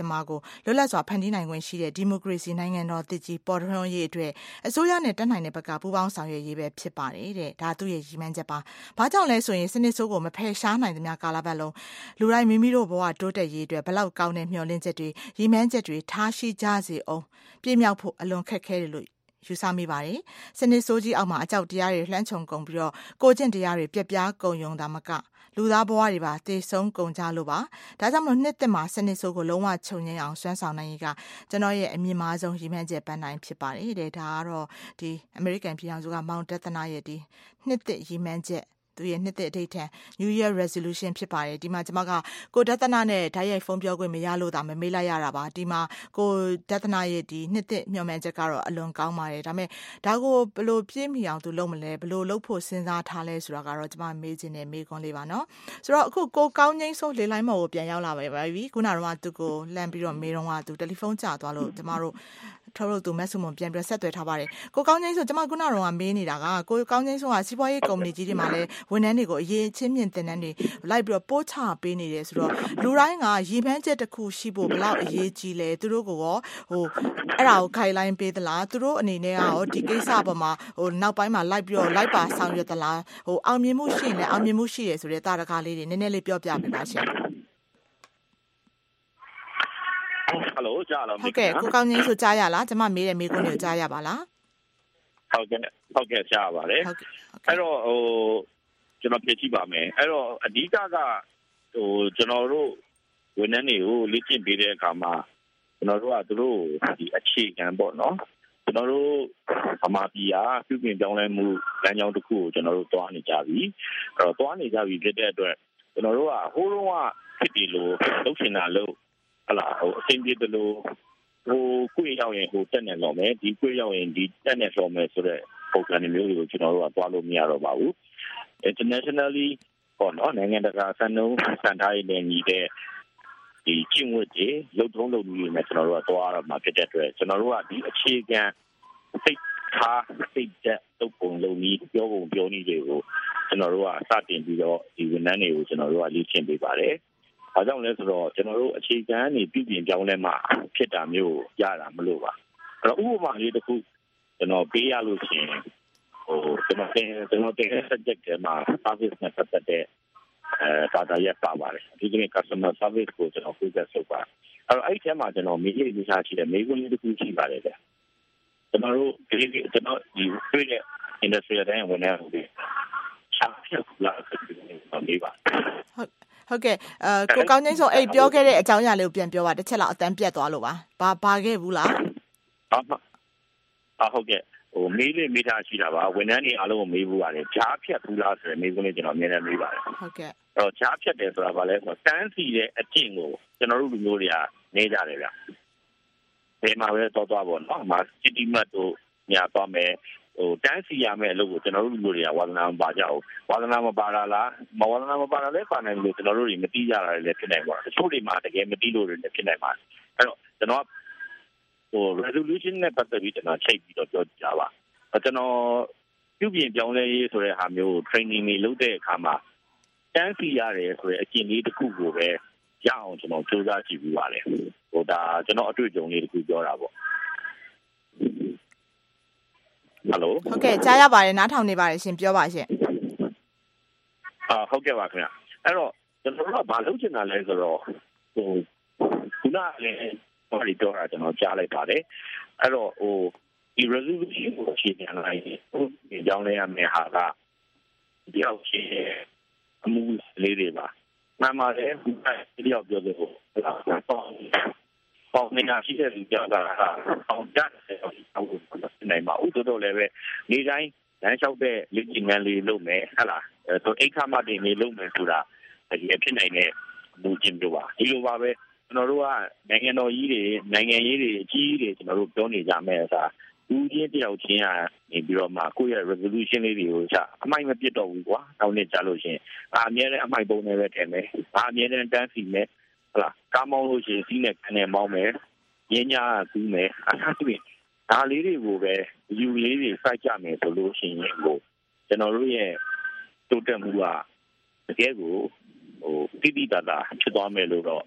လွတ်လပ်စွာဖန်တီးနိုင်ခွင့်ရှိတဲ့ဒီမိုကရေစီနိုင်ငံတော်သစ်ကြီးပေါ်ထွန်းရေးအတွက်အစိုးရနဲ့တက်နိုင်တဲ့ဘက်ကပူးပေါင်းဆောင်ရွက်ရေးပဲဖြစ်ပါတယ်တဲ့ဒါသူ့ရဲ့ရည်မှန်းချက်ပါဘာကြောင့်လဲဆိုရင်စနစ်ဆိုးကိုမဖယ်ရှားနိုင်သမျှကာလပတ်လုံးလူတိုင်းမိမိတို့ဘဝတိုးတက်ရေးအတွက်ဘလောက်ကောင်းတဲ့မျှော်လင့်ချက်တွေရည်မှန်းချက်တွေထားရှိကြစေအောင်ပြည့်မြောက်ဖို့အလွန်ခက်ခဲတယ်လို့ယူဆမိပါတယ်။စနစ်ဆိုးကြီးအောက်မှာအကြောက်တရားတွေလှမ်းခြုံကုန်ပြီးတော့ကိုကျင့်တရားတွေပြက်ပြားကုန်ယုံတာမကလူသားဘဝတွေပါသေဆုံးကုန်ကြလို့ပါ။ဒါကြောင့်မလို့နှစ်သက်မှာစနစ်ဆိုးကိုလုံးဝချုပ်ငြိမ်းအောင်စွမ်းဆောင်နိုင်ရေးကကျွန်တော်ရဲ့အမြင့်မားဆုံးရည်မှန်းချက်ပန်းနိုင်ဖြစ်ပါတယ်တဲ့။ဒါကတော့ဒီအမေရိကန်ပြည်ထောင်စုကမောင်တက်သနာရဲ့ဒီနှစ်သက်ရည်မှန်းချက်သူရဲ့နှစ်သက်အထိတ်ထန် New Year Resolution ဖြစ်ပါတယ်ဒီမှာကျွန်မကကိုဒသနာနဲ့ဓာတ်ရိုက်ဖုန်းပြောခွင့်မရလို့ဒါမမေးလိုက်ရတာပါဒီမှာကိုဒသနာရဲ့ဒီနှစ်သက်မျှော်မှန်းချက်ကတော့အလွန်ကောင်းပါတယ်ဒါပေမဲ့ဒါကိုဘယ်လိုပြည့်မီအောင်သူလုပ်မလဲဘယ်လိုလုပ်ဖို့စဉ်းစားထားလဲဆိုတာကတော့ကျွန်မမေးခြင်းနဲ့မေးခွန်းလေးပါနော်ဆိုတော့အခုကိုကောင်းငိမ့်ဆိုလေလိုင်းမော်ကိုပြန်ရောက်လာပါပြီခုနကတော့သူကိုလှမ်းပြီးတော့မေးတော့ကသူတယ်လီဖုန်းကျသွားလို့ကျွန်မတို့ထုတ်လို့သူမက်ဆူမွန်ပြန်ပြီးဆက်သွယ်ထားပါတယ်ကိုကောင်းချင်းဆိုကျွန်မခုနကတော့မေးနေတာကကိုကောင်းချင်းဆိုကစီးပွားရေးကုမ္ပဏီကြီးတွေမှာလည်းဝန်ထမ်းတွေကိုအရေးချင်းမြင့်တင်တန်းတွေလိုက်ပြီးတော့ပို့ချပေးနေတယ်ဆိုတော့လူတိုင်းကရည်မှန်းချက်တစ်ခုရှိဖို့ဘလောက်အရေးကြီးလဲသူတို့ကရောအဲ့ဒါကို guideline ပေးသလားသူတို့အနေနဲ့ကရောဒီကိစ္စပေါ်မှာနောက်ပိုင်းမှာလိုက်ပြီးတော့လိုက်ပါဆောင်ရွက်သလားအောင်မြင်မှုရှိရင်လည်းအောင်မြင်မှုရှိတယ်ဆိုတဲ့တာရကားလေးတွေနည်းနည်းလေးပြောပြပေးပါရှင်ဟယ်လိုကြားလားဟုတ်ကဲ့ကိုကောင်းချင်းဆိုကြားရလားကျွန်မမေးတဲ့မေးခွန်းတွေကိုကြားရပါလားဟုတ်ကဲ့ကြားပါတယ်အဲ့တော့ကျွန်တော်ဖြေကြည့်ပါမယ်အဲ့တော့အဓိကကကျွန်တော်တို့ဝန်ထမ်းတွေကိုလေ့ကျင့်ပေးတဲ့အခါမှာကျွန်တော်တို့ကသူတို့ဒီအခြေခံပေါ့နော်ကျွန်တော်တို့ဗမာပြည်ကပြုပြင်ပြောင်းလဲမှုလမ်းကြောင်းတစ်ခုကိုကျွန်တော်တို့တွားနေကြပြီအဲ့တော့တွားနေကြပြီဖြစ်တဲ့အတွက်ကျွန်တော်တို့ကဟိုးလုံးဝဖြစ်တယ်လို့လုပ်ချင်တာလို့ဟလာအဆင်ပြေတယ်လို့ကိုယ်ရောက်ရင်တက်နေတော့မယ်ဒီကိုယ်ရောက်ရင်ဒီတက်နေတော့မယ်ဆိုတော့ပုံစံမျိုးတွေကိုကျွန်တော်တို့ကတွားလို့မရတော့ပါဘူး internationally ပေါ့နော်နိုင်ငံတကာစံနှုန်းစံထားရည်နဲ့ညီတဲ့ဒီကျင့်ဝတ်တွေလုံထုံးလုံနည်းတွေနဲ့ကျွန်တော်တို့ကတွားရမှာဖြစ်တဲ့အတွက်ကျွန်တော်တို့ကဒီအခြေခံစိတ်ထားစိတ်သက်တုပ်ပုံလုံနည်းပြောပုံပြောနည်းတွေကိုကျွန်တော်တို့ကစတင်ပြီးတော့ဒီဝန်ထမ်းတွေကိုကျွန်တော်တို့ကလေ့ကျင့်ပေးပါတယ်။ဒါကြောင့်လဲဆိုတော့ကျွန်တော်တို့အခြေခံနေပြုပြင်ပြောင်းလဲမှဖြစ်တာမျိုးရတာမလို့ပါ။အဲ့တော့ဥပမာလေးတစ်ခုကျွန်တော်ပေးရလို့ရှိရင်ကျွန်တော်တင် subject ထဲမှာ service နဲ့ပတ်သက်တဲ့data ရပါပါတယ်။ဒီကနေ့ customer service ကိုကျွန်တော် focus လုပ်ပါ။အဲ့တော့အဲ့ဒီထဲမှာကျွန်တော်မေးရေးထားရှိတယ်မေးခွန်းလေးတစ်ခုရှိပါတယ်ဗျ။ကျွန်တော်တို့ဒီတွေ့တဲ့ industry တိုင်းဝင်နေတယ်။ရှာဖြတ်လာတယ်မေးပါဟုတ်ကဲ့ကိုကောင်းချင်းဆိုအဲ့ပြောခဲ့တဲ့အကြောင်းအရာလေးကိုပြန်ပြောပါတစ်ချက်လောက်အတန်းပြတ်သွားလို့ပါဘာခဲ့ဘူးလားဟုတ်ကဲ့မေးလေးမေးထားရှိတာပါဝန်ထမ်းတွေအားလုံးကိုမေးဘူးပါတယ်ဂျားဖြတ်ဘူးလားဆိုတဲ့မေးခွန်းလေးကျွန်တော်အမြဲတမ်းမေးပါတယ်ဟုတ်ကဲ့အဲ့တော့ဂျားဖြတ်တယ်ဆိုတာဘာလဲဆိုတော့တန်းစီတဲ့အကျင့်ကိုကျွန်တော်တို့လူမျိုးတွေကနေကြတယ်ဗျဘယ်မှာပဲသွားပါတော့မှာစီတီမတ်တို့ညာသွားမယ်တန်းစီရမယ့်အလုပ်ကိုကျွန်တော်တို့လူမျိုးတွေကဝါသနာမပါကြဘူးဝါသနာမပါတာလားမဝါသနာမပါတာလည်းပါနိုင်လို့ကျွန်တော်တို့တွေမသိကြတာလည်းဖြစ်နိုင်ပါတော့တချို့တွေမှာတကယ်မသိလို့လည်းဖြစ်နိုင်ပါတယ်အဲ့တော့ကျွန်တော်resolution နဲ့ပတ်သက်ပြီးကျွန်တော်ချိန်ပြီးတော့ပြောကြပါကျွန်တော်ပြုပြင်ပြောင်းလဲရေးဆိုတဲ့ဟာမျိုး training တွေလုပ်တဲ့အခါမှာတန်းစီရတယ်ဆိုတဲ့အကျင့်လေးတစ်ခုကိုပဲရအောင်ကျွန်တော်စူးစမ်းကြည့်ပြီးပါတယ်ဒါကျွန်တော်အတွေ့အကြုံလေးတစ်ခုပြောတာပေါ့ဟယ်လိုဟုတ်ကဲ့ကြားရပါတယ်နားထောင်နေပါတယ်ရှင်ပြောပါရှင်ဟုတ်ကဲ့ပါခင်ဗျအဲ့တော့ကျွန်တော်တို့ကဘာလုပ်ချင်တာလဲဆိုတော့ခုနလည်းဘာလို့ပြောတာကျွန်တော်ကြားလိုက်ပါတယ်အဲ့တော့ဒီ resolution ကိုချိန်နေလိုက်ဒီကြောင်းလဲရမယ်ဟာကဒီအောက်ရှိအမှုလေးတွေပါမှန်ပါတယ်ဒီအောက်ပြောလို့ပေါင်းနေတာရှိတဲ့လူကြောင့်ကအောင်ကြတယ်နိုင်မှာဥဒတော်လည်းပဲနေတိုင်းလမ်းလျှောက်တဲ့လူကြီးငန်းလေးလုပ်မယ်ဟဟလားအိတ်ခမတင်နေလုပ်မယ်ဆိုတာဒီဖြစ်နိုင်တဲ့လူချင်းတို့ပါဒီလိုပါပဲကျွန်တော်တို့ကနိုင်ငံတော်ကြီးတွေနိုင်ငံရေးတွေအကြီးတွေကျွန်တော်တို့ပြောနေကြမယ်အစားလူချင်းတယောက်ချင်းကနေပြီးတော့မှကိုယ့်ရဲ့ resolution လေးတွေကိုအမိုက်မပြတ်တော့ဘူးကွာနောက်နေ့ကြာလို့ရှိရင်အများနဲ့အမိုက်ပုံနဲ့ပဲထည့်မယ်အများနဲ့တန်းစီမယ်ဟုတ်လားကားမောင်းလို့ရှိရင်စီးနဲ့ကန်နဲ့မောင်းမယ်ရင်းညာကူးမယ်အခါတူဒါလေးတွေကိုပဲယူလေးတွေစိုက်ကြမယ်ဆိုလို့ရှိရင်ကိုကျွန်တော်တို့ရဲ့တိုးတက်မှုကတကယ်ကိုတိတိတတ်တာဖြစ်သွားမယ်လို့တော့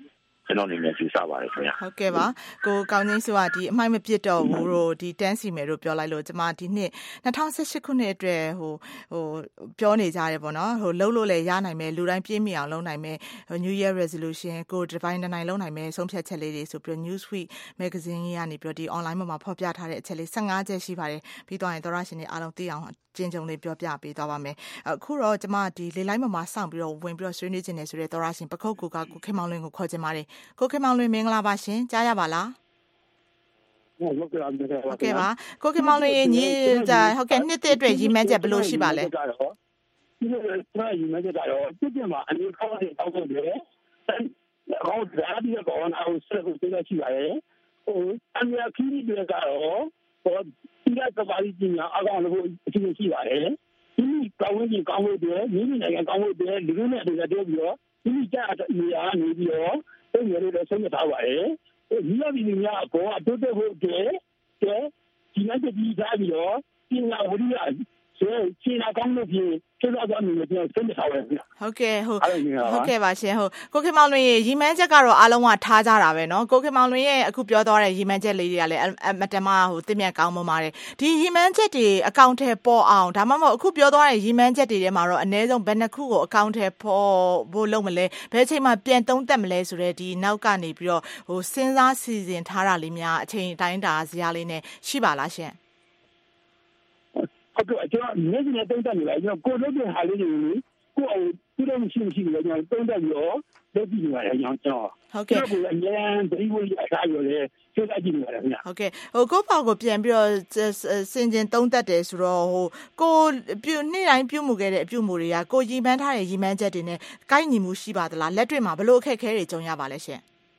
ကျွန်တော်အနေနဲ့ယူဆပါတယ်ခင်ဗျာဟုတ်ကဲ့ပါကိုကောင်းချင်းဆိုတာဒီအမိုက်မပြစ်တော့ဘူးလို့ဒီတန်းစီမယ်လို့ပြောလိုက်လို့ကျွန်မဒီနှစ်2018ခုနှစ်အတွက်ဟိုပြောနေကြတယ်ပေါ့နော်ဟိုလှုပ်လို့လည်းရနိုင်မယ်လူတိုင်းပြည့်မီအောင်လုပ်နိုင်မယ် New Year Resolution ကိုဒီပိုင်းတိုင်းလုပ်နိုင်မယ်ဆုံးဖြတ်ချက်လေးတွေဆိုပြီး Newsweek magazine ကြီးကနေပြီးဒီ online မှာဖော်ပြထားတဲ့အချက်လေး15ချက်ရှိပါတယ်ပြီးတော့ရင်သောရရှင်တွေအားလုံးသိအောင်ကျင်းကျုံလေးပြောပြပေးသွားပါမယ်အခုတော့ကျွန်မဒီလေလိုက်မှာစောင့်ပြီးတော့ဝင်ပြီးတော့ဆွေးနွေးခြင်းနေဆိုတဲ့သောရရှင်ပခုတ်ကူကကိုခင်မောင်လွင်ကိုခေါ်ခြင်းပါတယ်ကိုခင်မောင်လွင်မင်္ဂလာပါရှင်ကြားရပါလားဟုတ်ကဲ့ပါကိုခင်မောင်လွင်ညီဟုတ်ကဲ့နှစ်သက်အတွက်ရည်မှန်းချက်ဘယ်လိုရှိပါလဲဒီလိုရည်မှန်းချက်ကတော့ပြည့်မှာအနေခေါင်းတွေတောက်တယ်ဟောဒါဒီကောနာကိုဆက်ကိုသိရှိရတယ်ဟိုအများကြီးတွေကတော့ဟောဒီကဘာကြီးကြီးများအကောင်လို့အချင်းရှိပါတယ်ဒီကောင်းဝင်ကြီးကောင်းဝင်တယ်မိမိနိုင်ငံကောင်းဝင်တယ်လူတွေနဲ့တွေတက်ပြီးတော့ဒီကြနေရာနေပြီးတော့အဲ့ဒီလိုဆုံးဖြတ်ထားပါတယ်ဒီလိုဒီများအပေါ်အတိုးတက်ဖို့ကဲဒီနေ့တည်းထားပြီးတော့ဒီနာဝရိယဆိုချီနာကောင်းလို့ပြင်ကျတော့သွားနေတယ်ပြန်ဆုံးဖြတ်ထားပါတယ်ဟုတ်ကဲ့ဟုတ်ကဲ့ပါရှင်ဟုတ်ကိုခင်မောင်လွင်ရီမန်းချက်ကတော့အားလုံးကထားကြတာပဲเนาะကိုခင်မောင်လွင်ရဲ့အခုပြောသွားတဲ့ရီမန်းချက်လေးတွေကလည်းအမတမဟိုတင့်မြတ်ကောင်းမပါတယ်ဒီရီမန်းချက်တွေအကောင့်ထဲပေါ်အောင်ဒါမှမဟုတ်အခုပြောသွားတဲ့ရီမန်းချက်တွေထဲမှာတော့အနည်းဆုံးဘယ်နှခုကိုအကောင့်ထဲပေါ်ဖို့လုပ်မလဲဘယ်အချိန်မှပြန်သုံးသပ်မလဲဆိုတဲ့ဒီနောက်ကနေပြီးတော့ဟိုစဉ်းစားစီစဉ်ထားတာလေးများအချိန်တိုင်းတာဇာတ်လေးနဲ့ရှိပါလားရှင်ဟုတ်ကဲ့ကျွန်တော်နေနေတုံးတက်နေလိုက်ကျွန်တော်ကိုလုပ်တဲ့ဟာလေးတွေကိုအခုသူတို့မရှိဘူးလေကျွန်တော်တုံးတက်ရောလုပ်ပြီးနေပါတယ်ကျွန်တော်ဟုတ်ကဲ့ကိုအရင်ဒိဝိအစားရောလေစဉ်းစားကြည့်နေပါတယ်ခင်ဗျဟုတ်ကဲ့ဟိုကိုပေါ့ကိုပြန်ပြီးတော့စင်ကျင်တုံးတက်တယ်ဆိုတော့ဟိုကိုပြုနေ့တိုင်းပြုမှုခဲ့တဲ့အပြုမှုတွေကကိုရီမန်းထားတဲ့ရီမန်းချက်တွေနဲ့ကိုက်ညီမှုရှိပါသလားလက်တွေ့မှာဘလို့အခက်အခဲတွေကြုံရပါလဲရှင်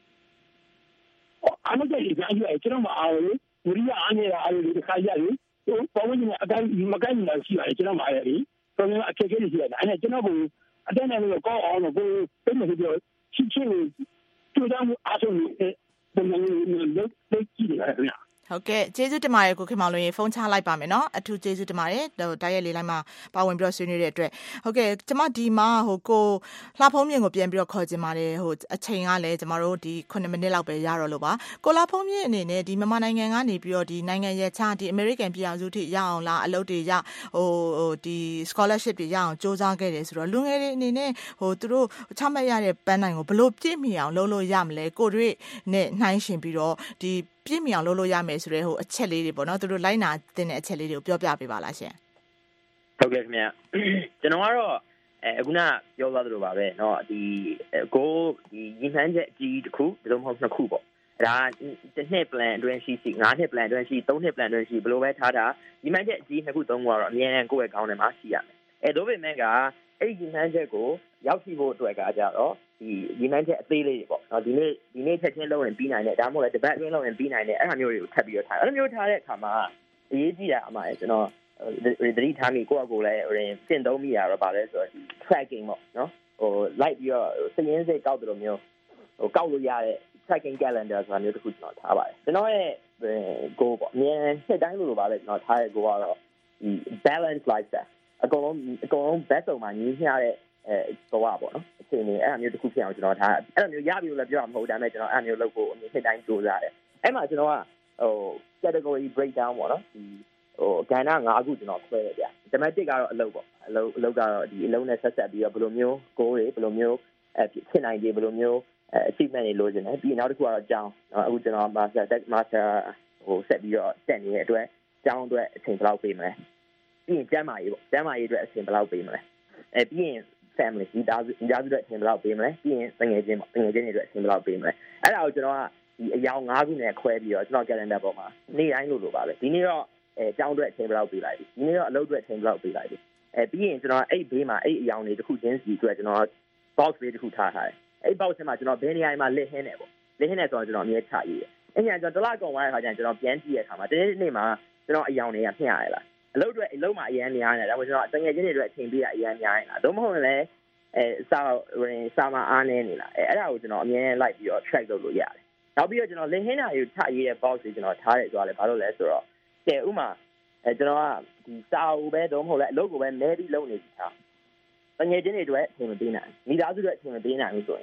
အားလုံးကြည့်ကြည့်ကျွန်တော်မအားဘူးဝရိယအားနေတာအားတွေတစ်ခါရတယ်ဟိုပေါ်ဝင်နေအတိုင်းမကိုင်းနေတာရှိပါတယ်ကျွန်တော်မှာရတယ်တော်တော်အခက်အခဲတွေရှိရတယ်အဲ့ဒါကျွန်တော်ကအတိုင်းနဲ့တော့ကောင်းအောင်လို့ကိုပြန်နေပြီးချင်းချင်းတူတောင်းအားဆုံးနေပုံမှန်လုပ်ကြည့်ရတယ်ခင်ဗျာဟုတ်ကဲ့ကျေးဇူးတင်ပါတယ်ကိုခင်မောင်လွင်ရေဖုန်းချလိုက်ပါမယ်နော်အထူးကျေးဇူးတင်ပါတယ်တိုက်ရိုက်လေးလိုက်မှာပါဝင်ပြီးတော့ဆွေးနွေးတဲ့အတွက်ဟုတ်ကဲ့ကျမဒီမှာဟိုကိုလှဖုံးမြင့်ကိုပြန်ပြီးတော့ခေါ်ချင်ပါတယ်ဟိုအချိန်ကလည်းကျမတို့ဒီ9မိနစ်လောက်ပဲရတော့လို့ပါကိုလှဖုံးမြင့်အနေနဲ့ဒီမြန်မာနိုင်ငံကနေပြီးတော့ဒီနိုင်ငံရဲ့ခြားဒီ American ပြည်အောင်စုထိရအောင်လားအလုပ်တွေရဟိုဒီ scholarship တွေရအောင်စ조사ခဲ့တယ်ဆိုတော့လူငယ်တွေအနေနဲ့ဟိုသူတို့ချမှတ်ရတဲ့ပန်းနိုင်ကိုဘလို့ပြည့်မီအောင်လုပ်လို့ရမလဲကိုတွေနဲ့နှိုင်းရှင်ပြီးတော့ဒီပြည့်မီအောင်လုပ်လို့ရမယ်ဆိုတဲ့ဟိုအချက်လေးတွေပေါ့နော်သူတို့လိုက်နာတဲ့အချက်လေးတွေကိုပြောပြပေးပါလားရှင်ဟုတ်ကဲ့ခင်ဗျာကျွန်တော်ကတော့အခုနပြောသွားသလိုပါပဲเนาะဒီကိုဒီညီမှန်းချက်အကြီးတစ်ခုဒါမှမဟုတ်နှစ်ခုပေါ့ဒါတစ်နှစ် plan အတွင်းရှိ9နှစ် plan အတွင်းရှိ3နှစ် plan အတွင်းရှိဘယ်လိုပဲထားတာညီမှန်းချက်အကြီးနှစ်ခုသုံးခုကတော့အမြဲတမ်းကိုယ့်ရဲ့ခေါင်းထဲမှာရှိရမယ်ဒါပေမဲ့ကအဲ့ဒီညီမှန်းချက်ကိုရောက်ရှိဖို့အတွက်ကကြတော့ဒီညီမှန်းချက်အသေးလေးတွေပေါ့เนาะဒီနေ့ချက်ချင်းလုပ်ရင်ပြီးနိုင်တယ်ဒါမှမဟုတ်လည်းတစ်ပတ်အတွင်းလုပ်ရင်ပြီးနိုင်တယ်အဲ့လိုမျိုးတွေကိုထပ်ပြီးတော့ထားအဲ့လိုမျိုးထားတဲ့အခါမှာအရေးကြီးတာအမှန်ကျွန်တော်သတိထားမိကိုယ့်အကိုလည်းသင်သုံးမိရတော့ဗာလဲဆိုတော့ tracking ပေါ့နော်ဟို like ပြီးတော့စည်ရင်းစိတ်ကောက်တယ်လို့မျိုးဟိုကောက်လို့ရတဲ့ tracking calendar ဆိုတာမျိုးတစ်ခုကျွန်တော်ထားပါတယ်ကျွန်တော်ရဲ့ goal ပေါ့အမြဲနှစ်တိုင်းလိုပါပဲကျွန်တော်ထားတဲ့ goal ကတော့ဒီ balance lifestyle အကုန်လုံး best ဆုံးမှာညီမျှတဲ့ဘဝပေါ့နော်အချိန်လေးအဲ့အမျိုးတစ်ခုဖြစ်အောင်ကျွန်တော်ထားအဲ့လိုမျိုးရပြီလို့လည်းပြောရမှာမဟုတ်ဒါပေမဲ့ကျွန်တော်အဲ့မျိုးလုပ်ဖို့အမြဲနှစ်တိုင်းကြိုးစားတယ်အဲ့မှာကျွန်တော်ကဟို category breakdown ပေါ့နော်ဒီဟိုကဏ္ဍ5ခုကျွန်တော်ခွဲတယ်ဗျ။ဓမ္မတစ်ကတော့အလုပ်ပေါ့။အလုပ်ကတော့ဒီအလုပ်နဲ့ဆက်ဆက်ပြီးတော့ဘယ်လိုမျိုး goal တွေဘယ်လိုမျိုးဖြစ်နိုင်ကြဘယ်လိုမျိုးachievement တွေလိုချင်တယ်။ပြီးနောက်တစ်ခုကတော့ကျောင်း။အခုကျွန်တော် master ဟိုဆက်ပြီးတော့တက်နေတဲ့အတွက်ကျောင်းအတွက်အချိန်ဘယ်လောက်ပေးမလဲ။ပြီးရင်ကျန်းမာရေးပေါ့။ကျန်းမာရေးအတွက်အချိန်ဘယ်လောက်ပေးမလဲ။ပြီးရင် family ဒီသားစုအတွက်အချိန်ဘယ်လောက်ပေးမလဲ။ပြီးရင်ငွေချင်းပေါ့။ငွေချင်းတွေအတွက်အချိန်ဘယ်လောက်ပေးမလဲ။အဲ့ဒါကိုကျွန်တော်ကဒီအယောင်5ခုနဲ့ခွဲပြီးတော့ကျွန်တော် calendar ပေါ်မှာနေ့တိုင်းလိုပါပဲ။ဒီနေ့တော့ကျောင်းအတွက်အချိန်ဘယ်လောက်ပေးလိုက်ပြီဒီနေ့တော့အလုပ်အတွက်အချိန်ဘယ်လောက်ပေးလိုက်ပြီပြီးရင်ကျွန်တော်အဲ့ဘေးမှာအဲ့အယောင်တွေတစ်ခုချင်းစီအတွက်ကျွန်တော် box လေးတစ်ခုထားထားတယ်အဲ့ box ထဲမှာကျွန်တော်ဘယ်နေရာမှာလစ်ဟင်းတယ်ပေါ့လစ်ဟင်းတယ်ဆိုတော့ကျွန်တော်အမြဲချရေးတယ်အဲ့ညာကျွန်တော်တစ်လကုန်သွားတဲ့ခါကျရင်ကျွန်တော်ပြန်ကြည့်ရတဲ့အခါမှာဒီနေ့မှာကျွန်တော်အယောင်တွေကမျှရလားအလုပ်အတွက်အလုပ်မှာအရင်များနေတယ်ဒါပေမဲ့ကျွန်တော်တကယ်ချင်းတွေအတွက်အချိန်ပေးတာအရင်များနေတာသို့မဟုတ်လည်းစာမအားနေနေလားအဲ့ဒါကိုကျွန်တော်အမြဲလိုက်ပြီးတော့ track လုပ်လို့ရတယ်နောက်ပြီးတော့ကျွန်တော်လစ်ဟင်းတာကိုချရေးတဲ့ box တွေကျွန်တော်ထားတယ်ဆိုတော့လည်းဘာလို့လဲဆိုတော့ကဲဥမာကျွန်တော်ကဒီစာအုပ်ပဲတော့မဟုတ်လဲအလုပ်ကိုပဲမဲပြီးလုပ်နေပြီသားတငယ်ချင်းတွေအတွက်အချိန်မပေးနိုင်မိသားစုတွေအချိန်မပေးနိုင်ဘူးဆိုရင်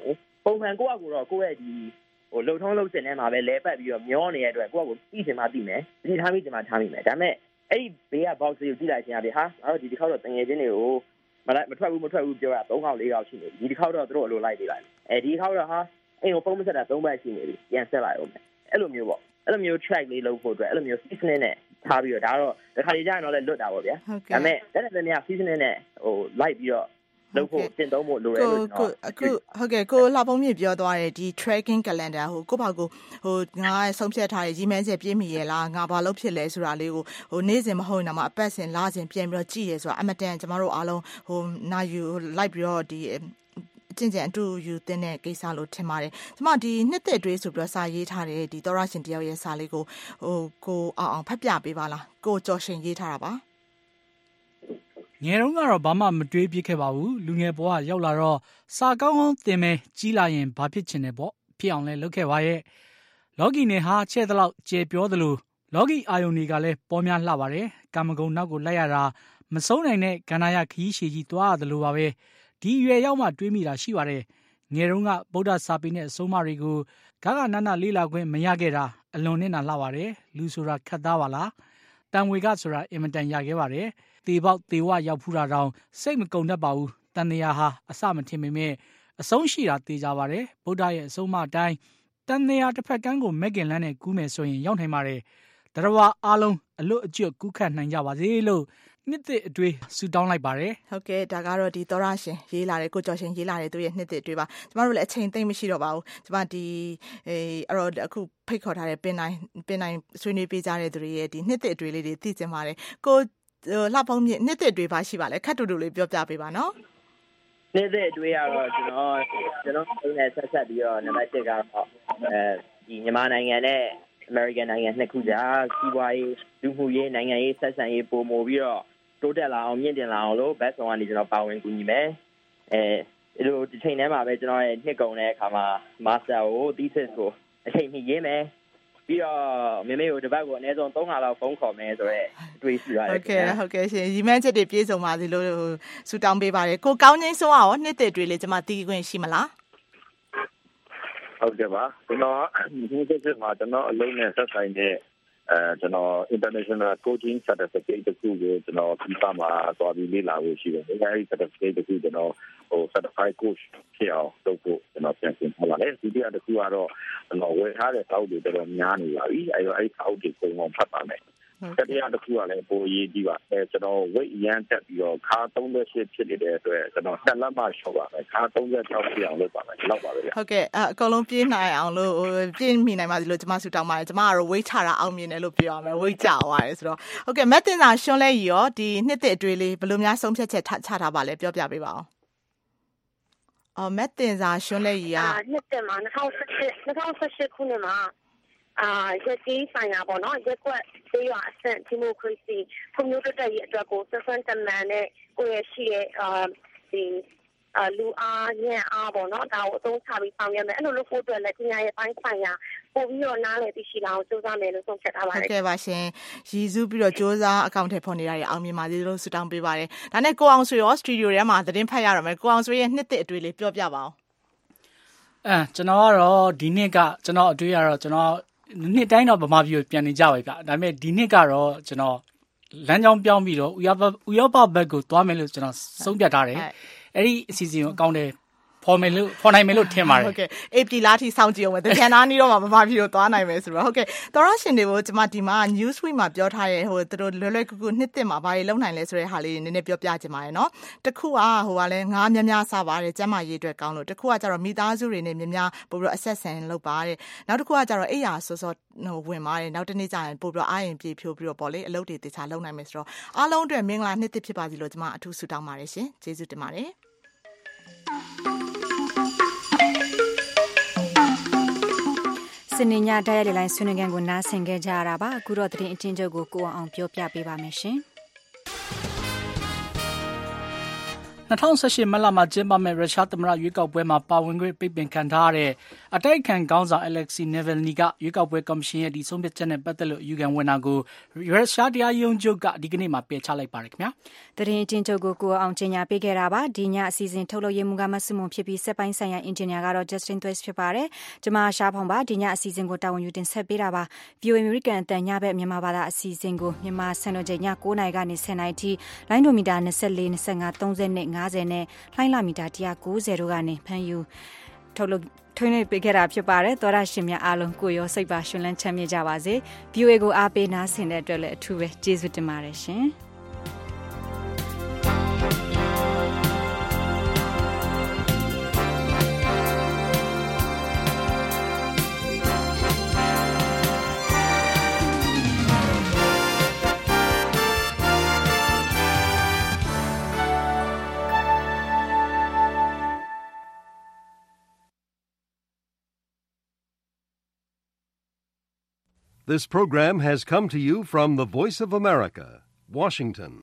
ပုံမှန်ကိုယ့်အကူတော့ကိုယ့်ရဲ့ဒီလှုပ်ထုံးလှုပ်စင်ထဲမှာပဲလဲပတ်ပြီးတော့မျောနေတဲ့အတွက်ကိုယ့်အကူပြီးချင်မှပြီးမယ်ဒီထားမိချင်မှထားမိမယ်ဒါပေမဲ့အဲ့ဒီဘေးက box ကိုကြည့်လိုက်ခြင်းအပြင်ဟာငါတို့ဒီတစ်ခေါက်တော့တငယ်ချင်းတွေကိုမထွက်ဘူးပြောရ3ခေါက်4ခေါက်ရှိနေပြီဒီတစ်ခေါက်တော့သူတို့အလိုလိုက်ပေးလိုက်ဒီတစ်ခေါက်တော့ဟာအိမ်ကိုပုံမဆက်တာ3ပတ်ရှိနေပြီပြန်ဆက်လိုက်အောင်မယ်အဲ့လိုမျိုးပေါ့အဲ့လိုမျိုး track လေးလုပ်ဖို့အတွက်အဲ့လိုမျိုး seasoning နဲ့ထားပြီးတော့ဒါတော့တစ်ခါလေကြာရင်တော့လည်းလွတ်တာပေါ့ဗျာဒါပေမဲ့အဲ့ဒါလည်း seasoning နဲ့လိုက်ပြီးတော့လုပ်ဖို့တင်သုံးဖို့လိုတယ်လို့ကျွန်တော်အခုဟုတ်ကဲ့ကိုလှပုံးမြင့်ပြောသွားတယ်ဒီ tracking calendar ကိုဘာကိုငါဆုံးဖြတ်ထားတဲ့ကြီးမန်းချက်ပြည့်မီရဲ့လားငါဘာလုပ်ဖြစ်လဲဆိုတာလေးကိုနေ့စဉ်မဟုတ်ရင်တော့အပတ်စဉ်လစဉ်ပြန်ပြီးတော့ကြည့်ရဲဆိုတာအမတန်ကျမတို့အားလုံးနာယူလိုက်ပြီးတော့ဒီကျင့်ကြံအတူယူတဲ့ကိစ္စလို့ထင်ပါတယ်။ကျွန်မဒီနှစ်သက်တွေးဆိုပြီးတော့စာရေးထားတဲ့ဒီသောရရှင်တယောက်ရဲ့စာလေးကိုကိုအောင်ဖတ်ပြပေးပါလား။ကိုကျော်ရှင်ရေးထားတာပါငယ်တုန်းကတော့ဘာမှမတွေးပြခဲ့ပါဘူးလူငယ်ဘဝရောက်လာတော့စာကောင်းကောင်းသင်မယ်ကြီးလာရင်ဘာဖြစ်ချင်တယ်ပေါ့ဖြစ်အောင်လဲလုပ်ခဲ့ပါရဲ့လော်ဂီနေဟာချဲ့တဲ့လောက်ကျေပြောသလိုလော်ဂီအာယုန်တွေကလည်းပေါ်များလှပါတယ်ကာမဂုဏ်နောက်ကိုလိုက်ရတာမဆုံးနိုင်တဲ့ကန္နာယခီးရှည်ကြီးသွားရတယ်လို့ပါပဲဒီရွယ်ရောက်မှတွေးမိတာရှိပါတယ်ငယ်တုန်းကဗုဒ္ဓစာပေနဲ့အဆုံးအမတွေကိုဂဂနနလေးလာခွင့်မရခဲ့တာအလွန်နဲ့နာလှပါတယ်လူဆိုတာခတ်သားပါလားတန်ဝေကဆိုတာအင်မတန်ရခဲ့ပါတယ်တေပေါက်တေဝရောက်ဖူးတာတောင်စိတ်မကုန်တတ်ပါဘူးတန်တရားဟာအစမထင်ပေမဲ့အဆုံးရှိတာတေးကြပါတယ်ဗုဒ္ဓရဲ့အဆုံးအမအတိုင်းတန်တရားတစ်ဖက်ကန်းကိုမက်ကင်လန်းနဲ့ကူးမယ်ဆိုရင်ရောက်နိုင်ပါတယ်တရားဝအားလုံးအလွတ်အကျွတ်ကူးခတ်နိုင်ကြပါစေလို့နှစ်သက်အတွေ့ဆူတောင်းလိုက်ပါတယ်ဟုတ်ကဲ့ဒါကတော့ဒီသောရရှင်ရေးလာတယ်ကိုကျော်ရှင်ရေးလာတယ်သူရဲ့နှစ်သက်အတွေ့ပါကျမတို့လည်းအချိန်သိမ့်မရှိတော့ပါဘူးကျမဒီအဲ့တော့အခုဖိတ်ခေါ်ထားတဲ့ပင်နိုင်ဆွေးနွေးပေးကြတဲ့သူတွေရဲ့ဒီနှစ်သက်အတွေ့လေးတွေသိချင်ပါတယ်ကိုလှဖုံးမြင့်နှစ်သက်တွေပါရှိပါလဲခက်တူတူလေးပြောပြပေးပါနော်နှစ်သက်တွေကတော့ကျွန်တော်နဲ့ဆက်ပြီးတော့နံပါတ်1ကတော့ဒီမြန်မာနိုင်ငံနဲ့ American နိုင်ငံနှစ်ခုကြားစီးပွားရေးလူမှုရေးနိုင်ငံရေးဆက်ဆံရေးပုံမို့ပြီးတော့တိုးတက်လာအောင်မြင့်တင်လာအောင်လို့ဘက်ဆောင်ကနေကျွန်တော်ပါဝင်ကူညီမယ်ဒီလိုဒီချိန်ထဲမှာပဲကျွန်တော်ရဲ့နှစ်ကုန်တဲ့အခါမှာ master ကို thesis ကိုအချိန်မီရေးမယ်ပြီးတော့မိမိကိုတပတ်ကိုအနည်းဆုံး3ခါလောက်ဖုန်းခေါ်မယ်ဆိုတော့တွေးရှိရတယ်ဟုတ်ကဲ့ရှင်ရီမန်းချက်တွေပြေဆုံးပါစေလို့ဆူတောင်းပေးပါတယ်ကိုကောင်းချင်းစိုးရောနှစ်သက်တွေလေးကျွန်မတီးခွင့်ရှိမလားဟုတ်ကဲ့ပါကျွန်တော်ဒီကိစ္စမှာကျွန်တော်အလုံးနဲ့ဆက်ဆိုင်တဲ့ကျွန်တော် international coaching certificate တခုကိုကျွန်တော်ပြီးပါမှာသွားပြီးလေ့လာဖို့ရှိတယ်အဲဒီ certificate တခုကျွန်တော်certified coach ဖြစ်အောင်လုပ်ဖို့ကျွန်တော်ပြန်ပြင်ထားပါတယ်ဒီတစ်ခုကတော့ကျွန်တော်ဝယ်ထားတဲ့စာအုပ်တွေတော်တော်များနေပါပြီအဲဒီစာအုပ်တွေပုံမှန်ဖတ်ပါမယ်တရားတစ်ခုကလည်းပိုရေးကြည့်ပါကျွန်တော် weight ရမ်းတက်ပြီးတော့ခါ38ဖြစ်နေတဲ့အတွက်ကျွန်တော်တက်လက်မှရှော့ပါမယ်ခါ36ဖြစ်အောင်လုပ်ပါမယ်လောက်ပါပဲဟုတ်ကဲ့အကုန်လုံးပြင်းနိုင်အောင်လို့ပြင်းမိနိုင်ပါစေလို့ကျွန်မဆုတောင်းပါတယ်ကျွန်မကတော့ weight ချတာအောင်မြင်တယ်လို့ပြောရမယ် weight ကျသွားတယ်ဆိုတော့ဟုတ်ကဲ့မက်တင်စာရှွန်းလဲကြီးရောဒီနှစ်သက်အတွေ့လေးဘယ်လိုများဆုံးဖြတ်ချက်ချထားပါလဲပြောပြပေးပါအောင်မက်တင်စာရှွန်းလဲကြီးကနှစ်သက်မှာ2018ခုနှစ်မှာရက်ကြီးဆိုင်ရာပေါ့နော်ရက်ကွက်သေးရအဆင့်ဒီမိုကရေစီကွန်မြူနတီရဲ့အတွက်ကိုဆက်ဆံတမန်နဲ့ကိုယ့်ရဲ့ရှိတဲ့ဒီလူအားညံ့အားပေါ့နော်ဒါကိုအသုံးချပြီးဆောင်ရွက်မယ်အဲ့လိုလုပ်ဖို့အတွက်လည်းပညာရေးပိုင်းဆိုင်ရာပို့ပြီးတော့နားလည်သိရှိလာအောင်စူးစမ်းမယ်လို့ဆုံးဖြတ်ထားပါတယ်ဟုတ်ကဲ့ပါရှင်ရည်စူးပြီးတော့စူးစမ်းအကောင့်ထဲပေါ်နေတာတွေအောင်မြင်ပါစေလို့ဆုတောင်းပေးပါတယ်ဒါနဲ့ကိုအောင်ဆွေရောစတူဒီယိုထဲမှာသတင်းဖတ်ရတော့မယ်ကိုအောင်ဆွေရဲ့နှစ်သက်အတွေ့လေးပြောပြပါအောင်ကျွန်တော်ကတော့ဒီနှစ်ကကျွန်တော်အတွေ့ရတော့ကျွန်တော်နှစ်တိုင်းတော့ဗမာပြည်ကိုပြန်နေကြပါပြီဗျဒါပေမဲ့ဒီနှစ်ကတော့ကျွန်တော်လမ်းကြောင်းပြောင်းပြီးတော့ဥရောပဘက်ကိုသွားမယ်လို့ကျွန်တော်ဆုံးဖြတ်ထားတယ်အဲ့ဒီအစီအစဉ်ကိုအကောင့်ထဲဖော်နိုင်မယ်လို့ထင်ပါတယ်ဟုတ်ကဲ့အေပီလာထိစောင့်ကြည့်အောင်မယ်တကြံသားနီးတော့မှဗမာပြည်ကိုသွားနိုင်မယ်ဆိုတော့ဟုတ်ကဲ့သောရရှင်တွေကိုကျွန်မဒီမှာ news week မှာပြောထားတဲ့သူတို့လွယ်လွယ်ကူကူနှစ်သက်မှာဘာတွေလုပ်နိုင်လဲဆိုတဲ့ဟာလေးနည်းနည်းပြောပြချင်ပါတယ်နော်တခုကလည်းငါးများများစားပါတယ်ကျန်းမာရေးအတွက်ကောင်းလို့တခုကကျတော့မိသားစုတွေနဲ့များများပို့ပြီးတော့အဆက်ဆံလုပ်ပါတဲ့နောက်တစ်ခုကကျတော့အိယာစောစောဝင်ပါတယ်နောက်တစ်နေ့ကျရင်ပို့ပြီးတော့အားရင်ပြေဖြိုးပြီးတော့ပေါ့လေအလုပ်တွေတခြားလုပ်နိုင်မယ်ဆိုတော့အားလုံးအတွက်မင်္ဂလာနှစ်သက်ဖြစ်ပါစေလို့ကျွန်မအထူးဆုတောင်းပါတယ်ရှင်ကျေးဇူးတင်ပါတယ်စနေညတိုက်ရိုက်လိုင်းဆွေးနွေးခန်းကိုနားဆင်ခဲ့ကြရတာပါအခုတော့သတင်းအချင်းချုပ်ကိုကိုအောင်ပြောပြပေးပါမယ်ရှင် 2018မတ်လမှာကျင်းပမဲ့ရုရှားသမ္မတရွေးကောက်ပွဲမှာပါဝင်ခွင့်ပိတ်ပင်ခံထားရတဲ့အတိုက်အခံခေါင်းဆောင် Alexei Navalny ကရွေးကောက်ပွဲကော်မရှင်ရဲ့ဒီဆုံးဖြတ်ချက်နဲ့ပတ်သက်လို့အယူခံဝင်တာကိုရုရှားတရားရုံးချုပ်ကဒီကနေ့မှာပယ်ချလိုက်ပါတယ်ခင်ဗျာ။သတင်းအချင်းချုပ်ကိုအောင်ကျင်ညာပေးခဲ့တာပါ။ဒီညအစီအစဉ်ထုတ်လုပ်ရေးမှူးကမဆုမွန်ဖြစ်ပြီးစက်ပိုင်းဆိုင်ရာအင်ဂျင်နီယာကတော့ Justin Twist ဖြစ်ပါတယ်။ကျွန်မရှားဖောင်ပါဒီညအစီအစဉ်ကိုတာဝန်ယူတင်ဆက်ပေးတာပါ။ VOA American အတန်ညဘက်မြန်မာဘာသာအစီအစဉ်ကိုမြန်မာစံတော်ချိန်ည9:00နာရီကနေ10:00နာရီထိလိုင်းဒိုမီတာ24 25 30နဲ့50နဲ့လိုင်းလာမီတာ190တို့ကနေဖမ်းယူထုတ်လုပ်ထွင်းနေပေးခဲ့တာဖြစ်ပါတယ်သောရရှင်များအားလုံးကိုရောစိတ်ပါရှင်လန်းချမ်းမြေ့ကြပါစေ VOA ကိုအားပေးနားဆင်တဲ့အတွက်လည်းအထူးပဲကျေးဇူးတင်ပါတယ်ရှင် This program has come to you from the Voice of America, Washington.